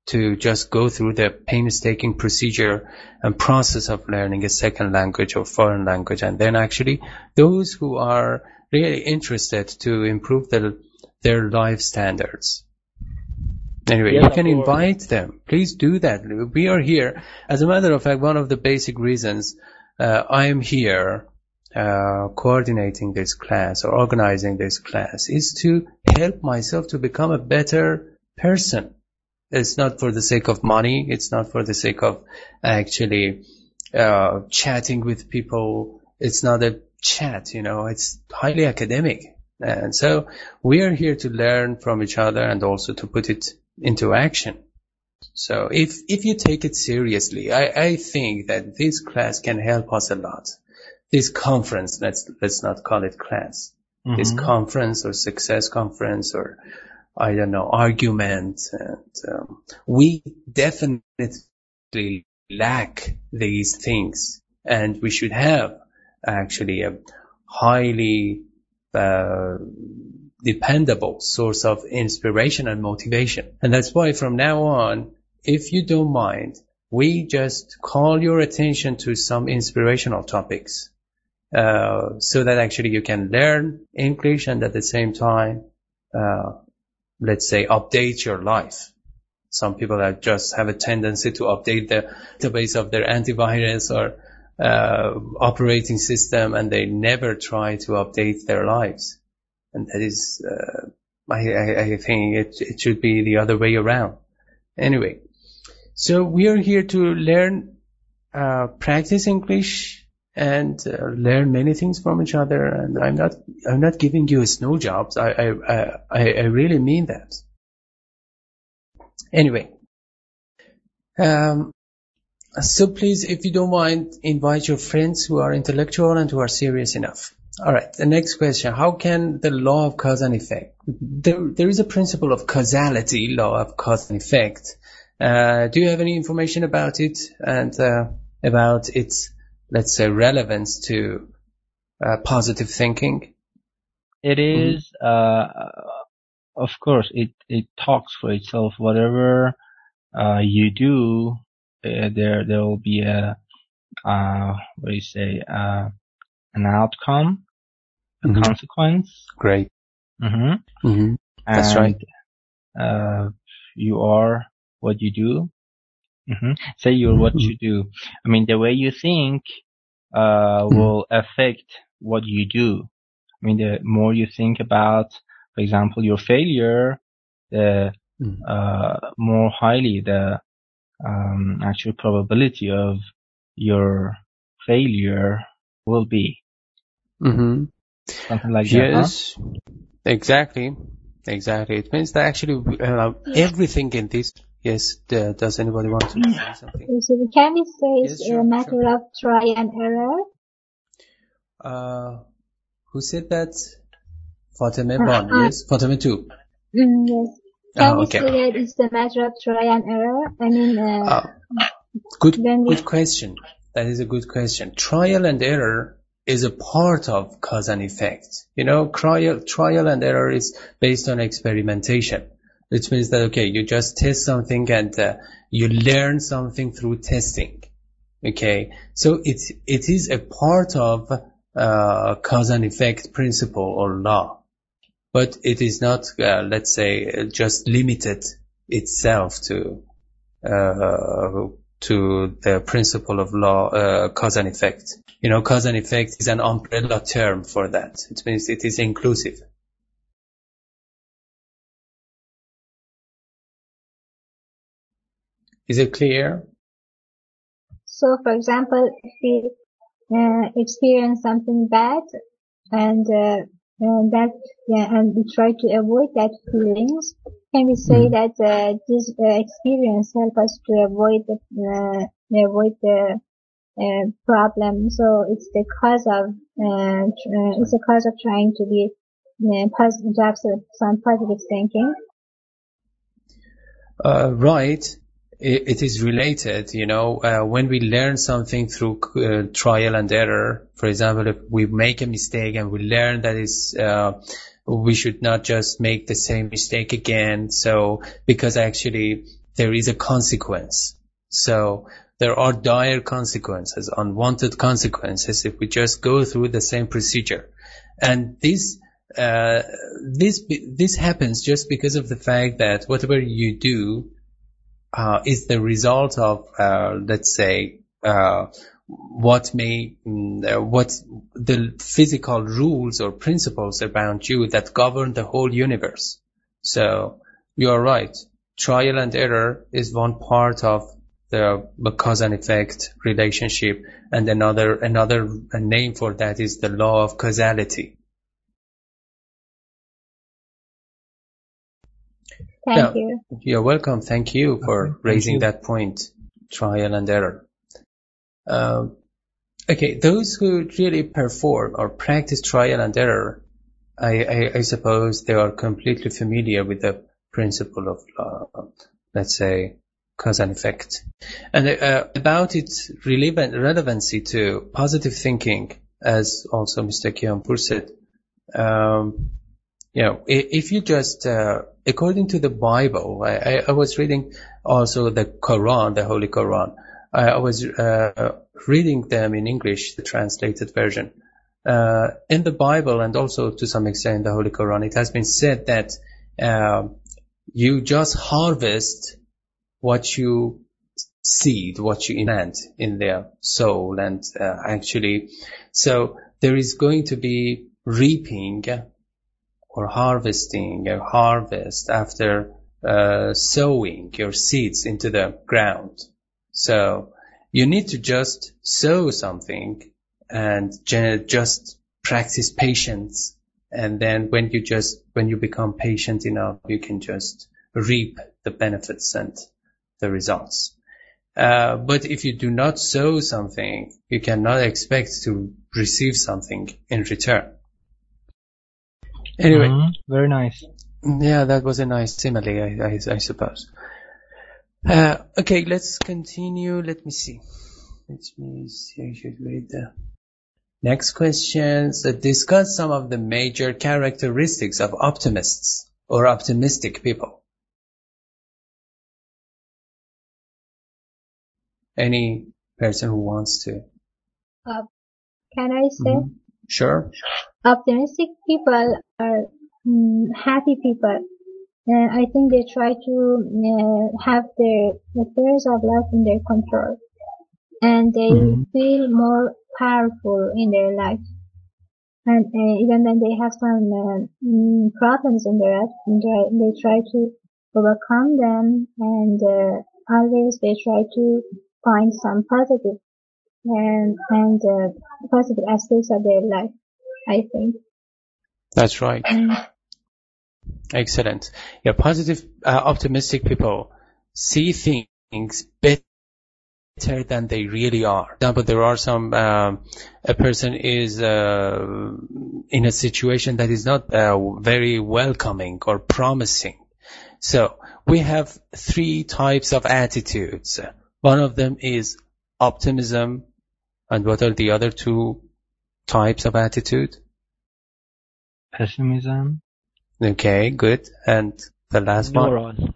Speaker 1: to just go through the painstaking procedure and process of learning a second language or foreign language. And then actually those who are really interested to improve their life standards. Anyway,
Speaker 2: Yes,
Speaker 1: you can
Speaker 2: of course.
Speaker 1: invite them. Please do that. We are here. As a matter of fact, one of the basic reasons I am here coordinating this class or organizing this class is to help myself to become a better person. It's not for the sake of money. It's not for the sake of actually chatting with people. It's not a chat, it's highly academic. And so we are here to learn from each other and also to put it into action. So if you take it seriously, I think that this class can help us a lot. This conference, let's not call it class.
Speaker 2: Mm-hmm.
Speaker 1: This conference or success conference or I don't know, argument. And we definitely lack these things, and we should have actually a highly dependable source of inspiration and motivation. And that's why from now on, if you don't mind, we just call your attention to some inspirational topics, so that actually you can learn English and at the same time, let's say, update your life. Some people that just have a tendency to update the database of their antivirus or operating system, and they never try to update their lives. And that is, I think it should be the other way around. Anyway, so we are here to learn, practice English, and learn many things from each other. And I'm not giving you snow jobs. I really mean that. Anyway, so please, if you don't mind, invite your friends who are intellectual and who are serious enough. All right. The next question: how can the law of cause and effect? There is a principle of causality, law of cause and effect. Do you have any information about it and about its, let's say, relevance to positive thinking?
Speaker 2: It is, of course, it talks for itself. Whatever you do, there will be an outcome, a consequence.
Speaker 1: Great. That's right.
Speaker 2: You are what you do. Say you're what you do. I mean, the way you think will affect what you do. I mean, the more you think about, for example, your failure, the more highly the actual probability of your failure will be. Something like that.
Speaker 1: Yes, huh? Exactly. It means that actually everything in this. Yes, does anybody want to say something?
Speaker 5: So can we say it's a matter of try and error?
Speaker 1: Who said that? Fatima 1, yes? Fatima 2.
Speaker 5: Yes. Can we say that it's a matter of try and error? I mean,
Speaker 1: good question. That is a good question. Trial and error is a part of cause and effect. Trial and error is based on experimentation. Which means that, okay, you just test something and you learn something through testing. Okay, so it is a part of cause and effect principle or law, but it is not, let's say, just limited itself to the principle of law, cause and effect. Cause and effect is an umbrella term for that. It means it is inclusive. Is it clear?
Speaker 5: So, for example, if we experience something bad and we try to avoid that feelings, can we say that this experience help us to avoid the problem? So it's the cause of trying to be positive, to have some positive thinking.
Speaker 1: Right. It is related, when we learn something through trial and error. For example, if we make a mistake and we learn that we should not just make the same mistake again. So, because actually there is a consequence. So there are dire consequences, unwanted consequences if we just go through the same procedure. And this happens just because of the fact that whatever you do is the result of, let's say, what the physical rules or principles around you that govern the whole universe. So you are right. Trial and error is one part of the cause and effect relationship, and another name for that is the law of causality.
Speaker 5: Thank you.
Speaker 1: You're welcome. Thank you for raising that point, trial and error. Okay, those who really perform or practice trial and error, I suppose they are completely familiar with the principle of, let's say, cause and effect. And about its relevancy to positive thinking, as also Mr. Kianpur said, if you just, according to the Bible, I was reading also the Quran, the Holy Quran. I was reading them in English, the translated version. In the Bible, and also to some extent in the Holy Quran, it has been said that you just harvest what you seed, what you plant in their soul. And actually, so there is going to be reaping or harvesting, a harvest after sowing your seeds into the ground. So you need to just sow something and just practice patience. And then when you become patient enough, you can just reap the benefits and the results. But if you do not sow something, you cannot expect to receive something in return. Anyway.
Speaker 2: Very nice.
Speaker 1: Yeah, that was a nice simile, I suppose. Okay, let's continue. Let me see. I should read the next questions. Discuss some of the major characteristics of optimists or optimistic people. Any person who wants to?
Speaker 5: Can I say?
Speaker 1: Mm-hmm. Sure.
Speaker 5: Optimistic people are happy people. I think they try to have their affairs of life in their control, and they feel more powerful in their life. And even when they have some problems in their life, they try to overcome them, and always they try to find some positive and positive aspects of their life, I think.
Speaker 1: That's right. Excellent. Yeah, positive, optimistic people see things better than they really are. For example, there are some, a person is in a situation that is not very welcoming or promising. So we have 3 types of attitudes. One of them is optimism. And what are the other 2 types of attitude?
Speaker 2: Pessimism.
Speaker 1: Okay, good. And the last one?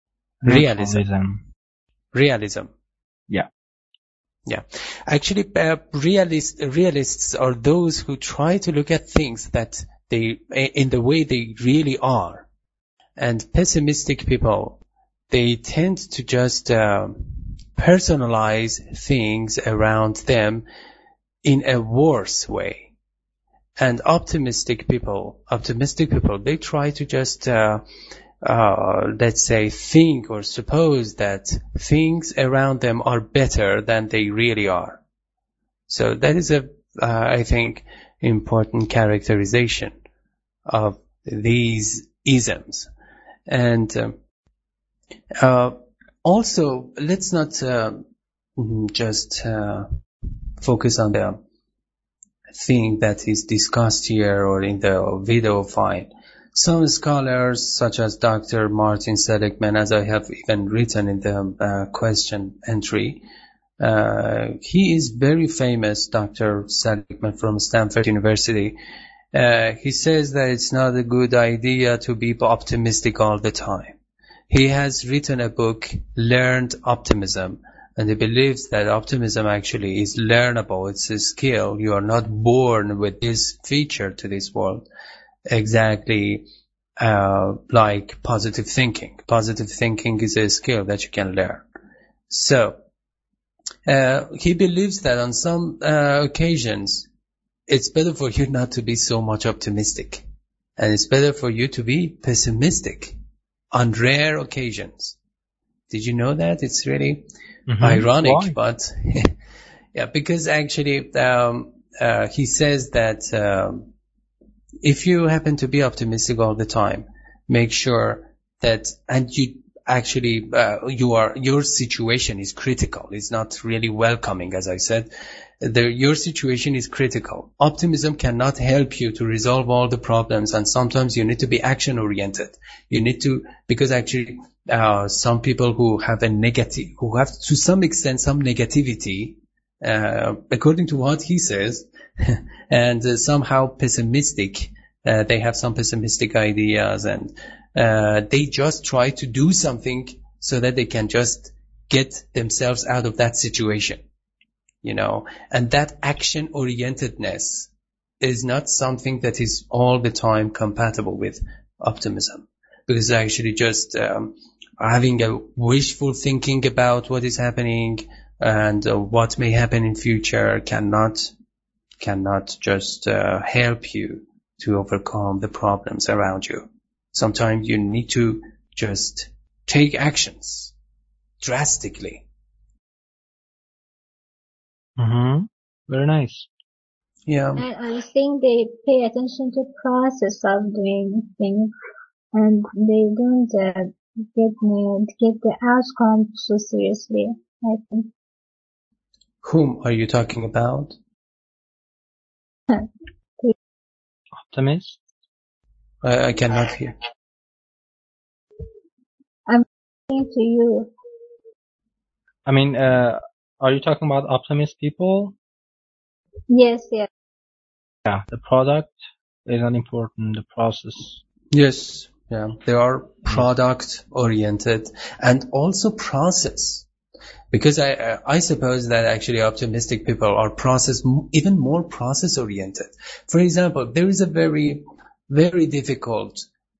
Speaker 1: Realism. Yeah. Actually, realists are those who try to look at things that in the way they really are. And pessimistic people, they tend to just personalize things around them in a worse way. And optimistic people, they try to just, let's say, think or suppose that things around them are better than they really are. So that is I think, important characterization of these isms. And also, let's not just focus on the thing that is discussed here or in the video file. Some scholars, such as Dr. Martin Seligman, as I have even written in the question entry, he is very famous, Dr. Seligman from Stanford University. He says that it's not a good idea to be optimistic all the time. he has written a book, Learned Optimism, and he believes that optimism actually is learnable. It's a skill. You are not born with this feature to this world. Exactly like positive thinking. Positive thinking is a skill that you can learn. So he believes that on some occasions it's better for you not to be so much optimistic, and it's better for you to be pessimistic on rare occasions. Did you know that? It's really ironic. Why? But yeah, because actually he says that if you happen to be optimistic all the time, make sure that, and you actually your situation is critical. It's not really welcoming, as I said. Your situation is critical. Optimism cannot help you to resolve all the problems, and sometimes you need to be action oriented. You need to, because actually some people who have to some extent some negativity, according to what he says, and somehow pessimistic. They have some pessimistic ideas, and they just try to do something so that they can just get themselves out of that situation, you know. And that action orientedness is not something that is all the time compatible with optimism, because actually just having a wishful thinking about what is happening and what may happen in future cannot just help you to overcome the problems around you. Sometimes you need to just take actions drastically.
Speaker 2: Very nice.
Speaker 1: Yeah.
Speaker 5: And I think they pay attention to process of doing things, and they don't get the outcome so seriously, I think.
Speaker 1: Whom are you talking about?
Speaker 2: Optimist?
Speaker 1: I cannot hear.
Speaker 5: I'm saying to you.
Speaker 2: I mean, are you talking about optimist people?
Speaker 5: Yes.
Speaker 2: Yeah, the product is not important, the process.
Speaker 1: Yes, yeah, they are product oriented and also process. Because I suppose that actually optimistic people are even more process oriented. For example, there is a very, very difficult,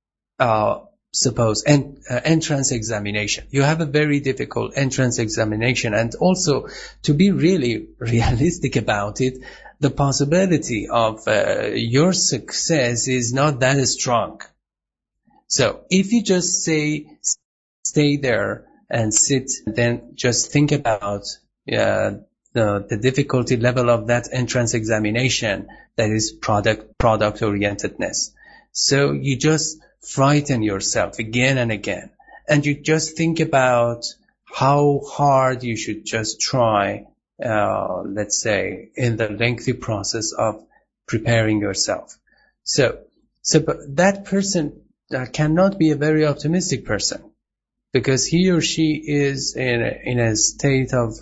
Speaker 1: entrance examination. You have a very difficult entrance examination, and also to be really realistic about it, the possibility of your success is not that strong. So if you just stay there and sit, then just think about the difficulty level of that entrance examination, that is product orientedness. So you just frighten yourself again and again, and you just think about how hard you should just try, let's say, in the lengthy process of preparing yourself. So that person cannot be a very optimistic person, because he or she is in a state of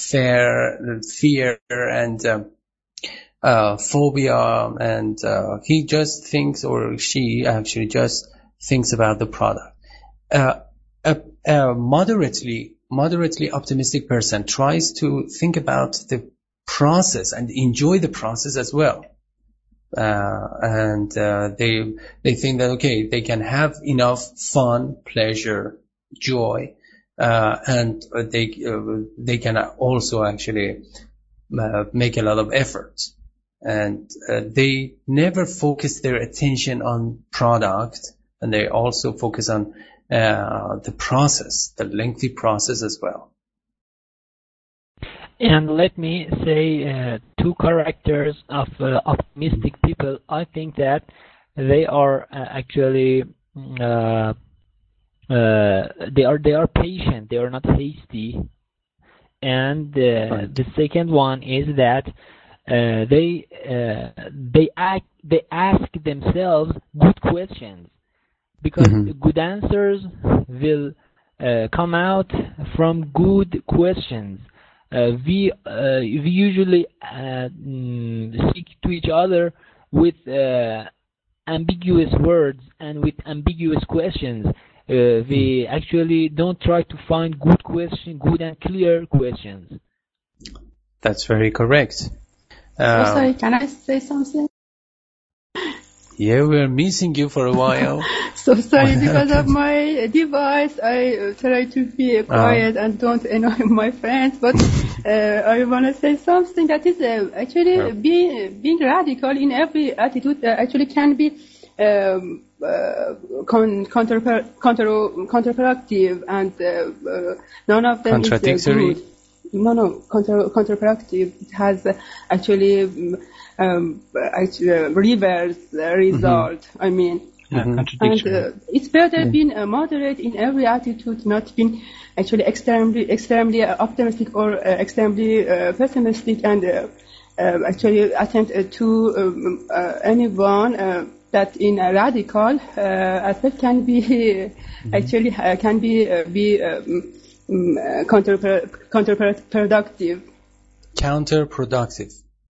Speaker 1: fear and phobia, and he just thinks, or she actually just thinks about the product. A moderately optimistic person tries to think about the process and enjoy the process as well. And they think that, okay, they can have enough fun, pleasure, joy, and they can also actually make a lot of effort, and they never focus their attention on product, and they also focus on the process, the lengthy process as well.
Speaker 9: And let me say two characters of optimistic people. I think that they are actually they are patient. They are not hasty. And the second one is that they ask themselves good questions, because good answers will come out from good questions. We usually speak to each other with ambiguous words and with ambiguous questions. We actually don't try to find good and clear questions.
Speaker 1: That's very correct.
Speaker 8: Sorry, can I say something?
Speaker 1: Yeah, we're missing you for a while.
Speaker 8: So sorry, because of my device, I try to be quiet and don't annoy my friends. But I want to say something that is actually being radical in every attitude actually can be counterproductive, and none of them is good. No, counterproductive. It has actually reverse result. Mm-hmm. I mean, and it's better being moderate in every attitude, not being actually extremely optimistic or extremely pessimistic, and actually attempt to anyone that in a radical aspect can be actually can be counterproductive.
Speaker 1: Counterproductive.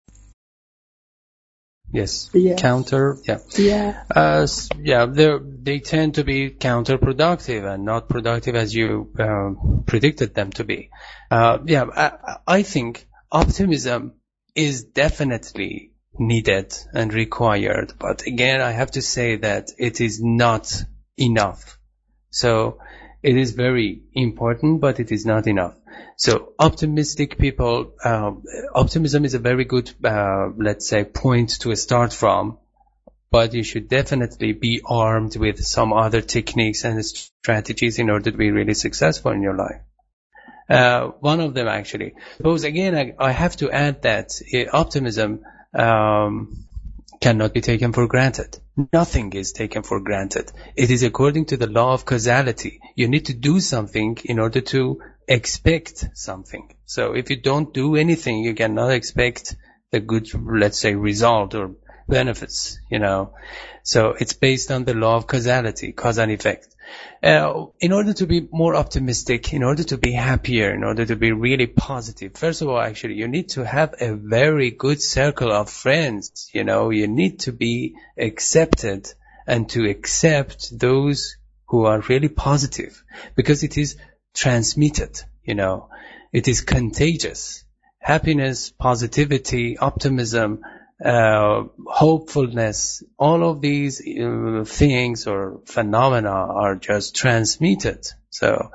Speaker 1: Yes.
Speaker 8: Yeah.
Speaker 1: Counter. Yeah.
Speaker 8: Yeah.
Speaker 1: They tend to be counterproductive and not productive as you predicted them to be. I think optimism is definitely needed and required, but again, I have to say that it is not enough. So it is very important, but it is not enough. So optimistic people, optimism is a very good, let's say, point to start from, but you should definitely be armed with some other techniques and strategies in order to be really successful in your life. One of them actually, suppose again, I have to add that optimism cannot be taken for granted. Nothing is taken for granted. It is according to the law of causality. You need to do something in order to expect something. So if you don't do anything, you cannot expect the good, let's say, result or benefits, So it's based on the law of causality, cause and effect. In order to be more optimistic, in order to be happier, in order to be really positive, first of all, actually, you need to have a very good circle of friends. You need to be accepted and to accept those who are really positive, because it is transmitted, it is contagious. Happiness, positivity, optimism, hopefulness, all of these things or phenomena are just transmitted. So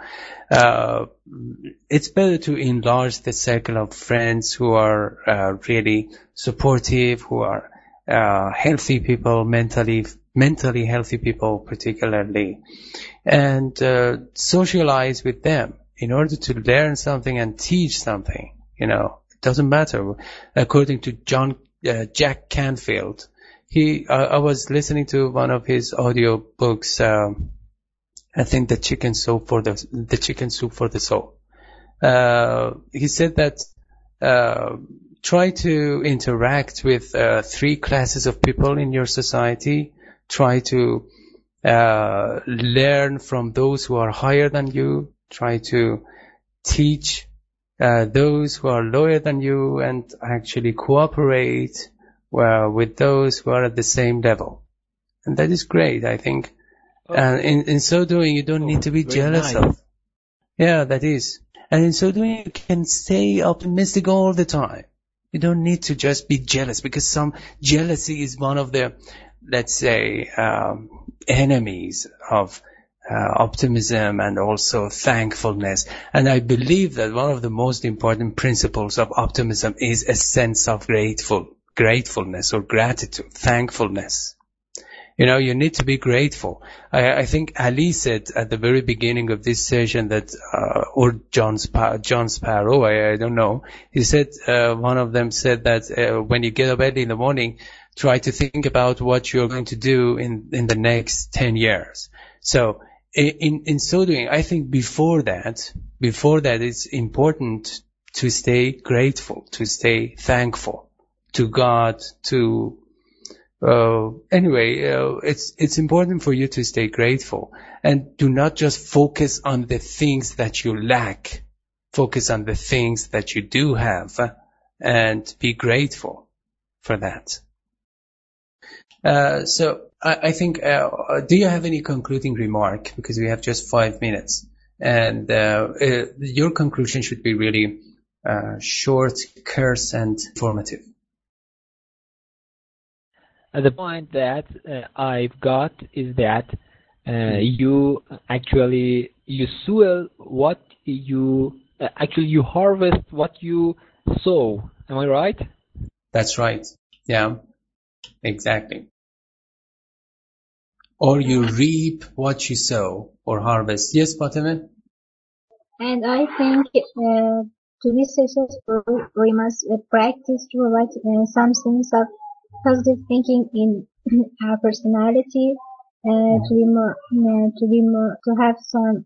Speaker 1: it's better to enlarge the circle of friends who are really supportive, who are healthy people, mentally healthy people particularly, and socialize with them in order to learn something and teach something. It doesn't matter. According to Jack Canfield, I was listening to one of his audio books, I think the chicken soup for the soul. He said that try to interact with 3 classes of people in your society. Try to learn from those who are higher than you. Try to teach those who are lower than you, and actually cooperate with those who are at the same level. And that is great, I think. And in so doing, you don't need to be jealous of. Yeah, that is. And in so doing, you can stay optimistic all the time. You don't need to just be jealous, because some jealousy is one of the, let's say, enemies of optimism and also thankfulness. And I believe that one of the most important principles of optimism is a sense of gratefulness or gratitude, thankfulness. You need to be grateful. I think Ali said at the very beginning of this session that, or John Sparrow, I don't know. He said, one of them said that when you get up early in the morning, try to think about what you're going to do in the next 10 years. So, in so doing, I think before that, it's important to stay grateful, to stay thankful to God, it's important for you to stay grateful, and do not just focus on the things that you lack. Focus on the things that you do have, and be grateful for that. So I think, do you have any concluding remark? Because we have just 5 minutes. And your conclusion should be really short, terse, and informative.
Speaker 9: The point that I've got is that you sow what you you harvest what you sow. Am I right?
Speaker 1: That's right. Yeah, exactly. Or you reap what you sow or harvest. Yes, Fatima?
Speaker 5: And I think to be successful, we must practice to provide some sense of positive thinking in our personality, to have some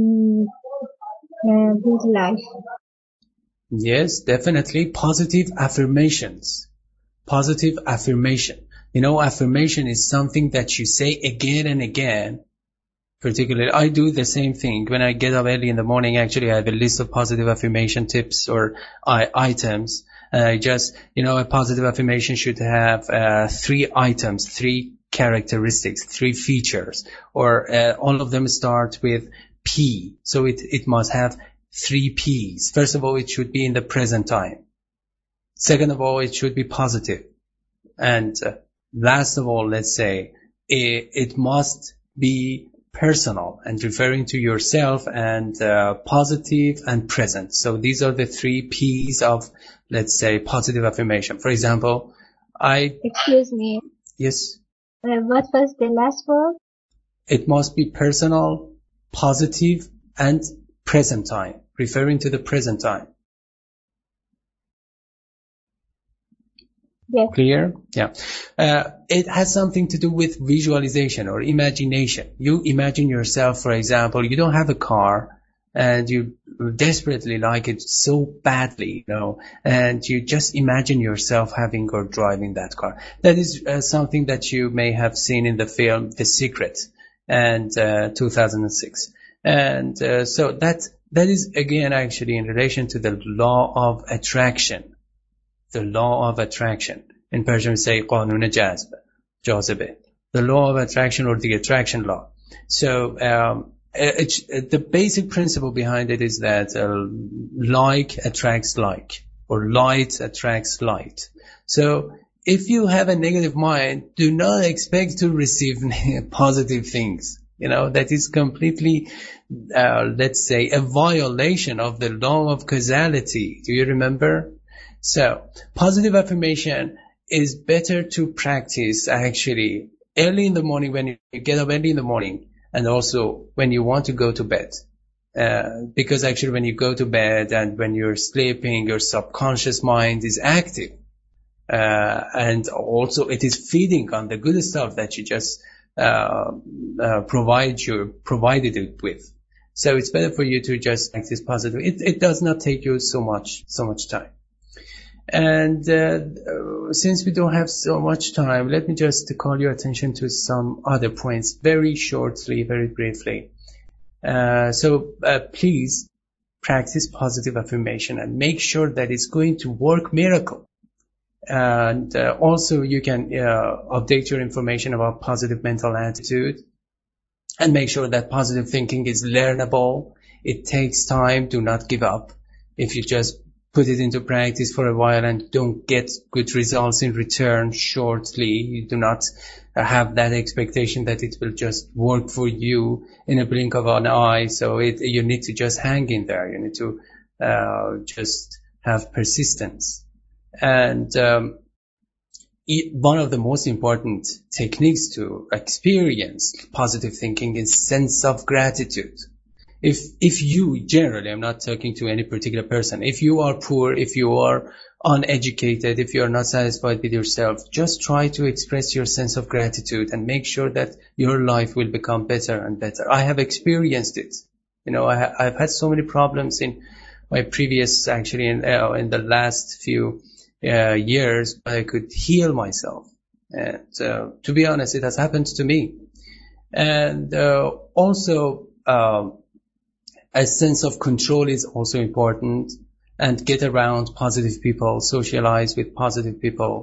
Speaker 5: good life.
Speaker 1: Yes, definitely. Positive affirmations. Positive affirmation. You know, affirmation is something that you say again and again. Particularly, I do the same thing. When I get up early in the morning, actually, I have a list of positive affirmation tips or items. And I just, a positive affirmation should have 3 items, 3 characteristics, 3 features, or all of them start with P. So it must have 3 P's. First of all, it should be in the present time. Second of all, it should be positive. And last of all, let's say, it must be personal and referring to yourself, and positive and present. So these are the 3 P's of, let's say, positive affirmation. For example,
Speaker 5: Excuse me.
Speaker 1: Yes?
Speaker 5: What was the last word?
Speaker 1: It must be personal, positive, and present time, referring to the present time.
Speaker 5: Yes.
Speaker 1: Clear? Yeah. It has something to do with visualization or imagination. You imagine yourself, for example, you don't have a car and you desperately like it so badly, and you just imagine yourself having or driving that car. That is something that you may have seen in the film The Secret and 2006. And so that is again actually in relation to the law of attraction. The law of attraction. In Persian we say قانون جذب, جاذبه. The law of attraction or the attraction law. So the basic principle behind it is that like attracts like, or light attracts light. So if you have a negative mind, do not expect to receive positive things. That is completely, let's say, a violation of the law of causality. Do you remember? So, positive affirmation is better to practice actually early in the morning, when you get up early in the morning, and also when you want to go to bed. Because actually when you go to bed and when you're sleeping, your subconscious mind is active. And also it is feeding on the good stuff that you just provided it with. So it's better for you to just practice positive. It does not take you so much time. And since we don't have so much time, let me just call your attention to some other points very shortly, very briefly. So please practice positive affirmation and make sure that it's going to work miracle. And also you can update your information about positive mental attitude and make sure that positive thinking is learnable. It takes time. Do not give up. If you just put it into practice for a while and don't get good results in return shortly, you do not have that expectation that it will just work for you in a blink of an eye. So you need to just hang in there. You need to just have persistence. And one of the most important techniques to experience positive thinking is sense of gratitude. If you generally, I'm not talking to any particular person, if you are poor, if you are uneducated, if you are not satisfied with yourself, just try to express your sense of gratitude and make sure that your life will become better and better. I have experienced it. I've had so many problems in my previous, actually in the last few years, but I could heal myself. And to be honest, it has happened to me. And also, a sense of control is also important, and get around positive people, socialize with positive people,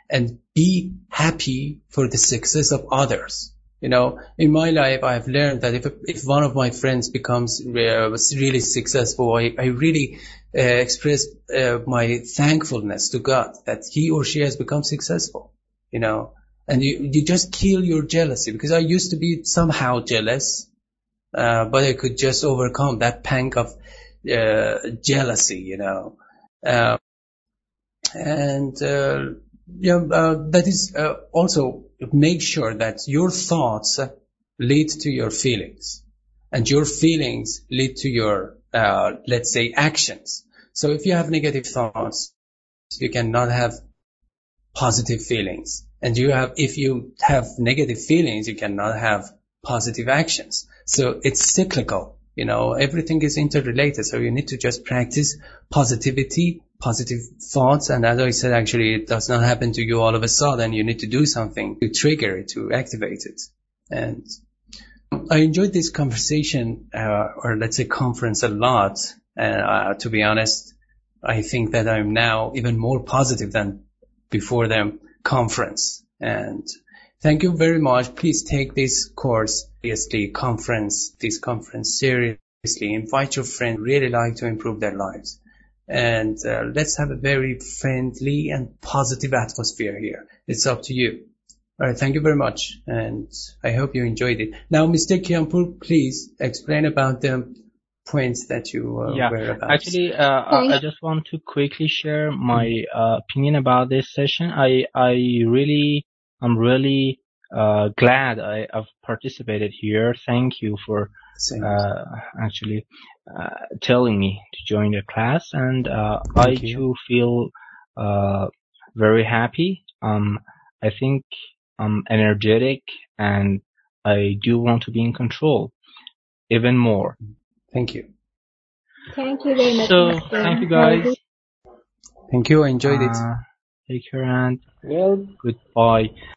Speaker 1: and be happy for the success of others. You know, in my life, I've learned that if one of my friends becomes really successful, I really express my thankfulness to God that he or she has become successful. You know, and you just kill your jealousy, because I used to be somehow jealous, but I could just overcome that pang of jealousy. You know, that is also make sure that your thoughts lead to your feelings, and your feelings lead to your, let's say, actions. So if you have negative thoughts, you cannot have positive feelings. And if you have negative feelings, you cannot have positive actions. So it's cyclical. You know, everything is interrelated. So you need to just practice positivity, positive thoughts. And as I said, actually, it does not happen to you all of a sudden. You need to do something to trigger it, to activate it. And I enjoyed this conversation, or let's say conference, a lot. And to be honest, I think that I'm now even more positive than before the conference. And thank you very much. Please take this course seriously, this conference seriously. Invite your friends who really like to improve their lives. And let's have a very friendly and positive atmosphere here. It's up to you. All right, thank you very much. And I hope you enjoyed it. Now, Mr. Kianpur, please explain about the points that you were about.
Speaker 2: Actually, I just want to quickly share my opinion about this session. I'm really glad I've participated here. Thank you for actually telling me to join the class, and I too feel very happy. I think I'm energetic, and I do want to be in control even more.
Speaker 1: Thank you.
Speaker 5: Thank you very much.
Speaker 2: So, thank you guys.
Speaker 1: Thank you. I enjoyed it.
Speaker 2: Take care and goodbye.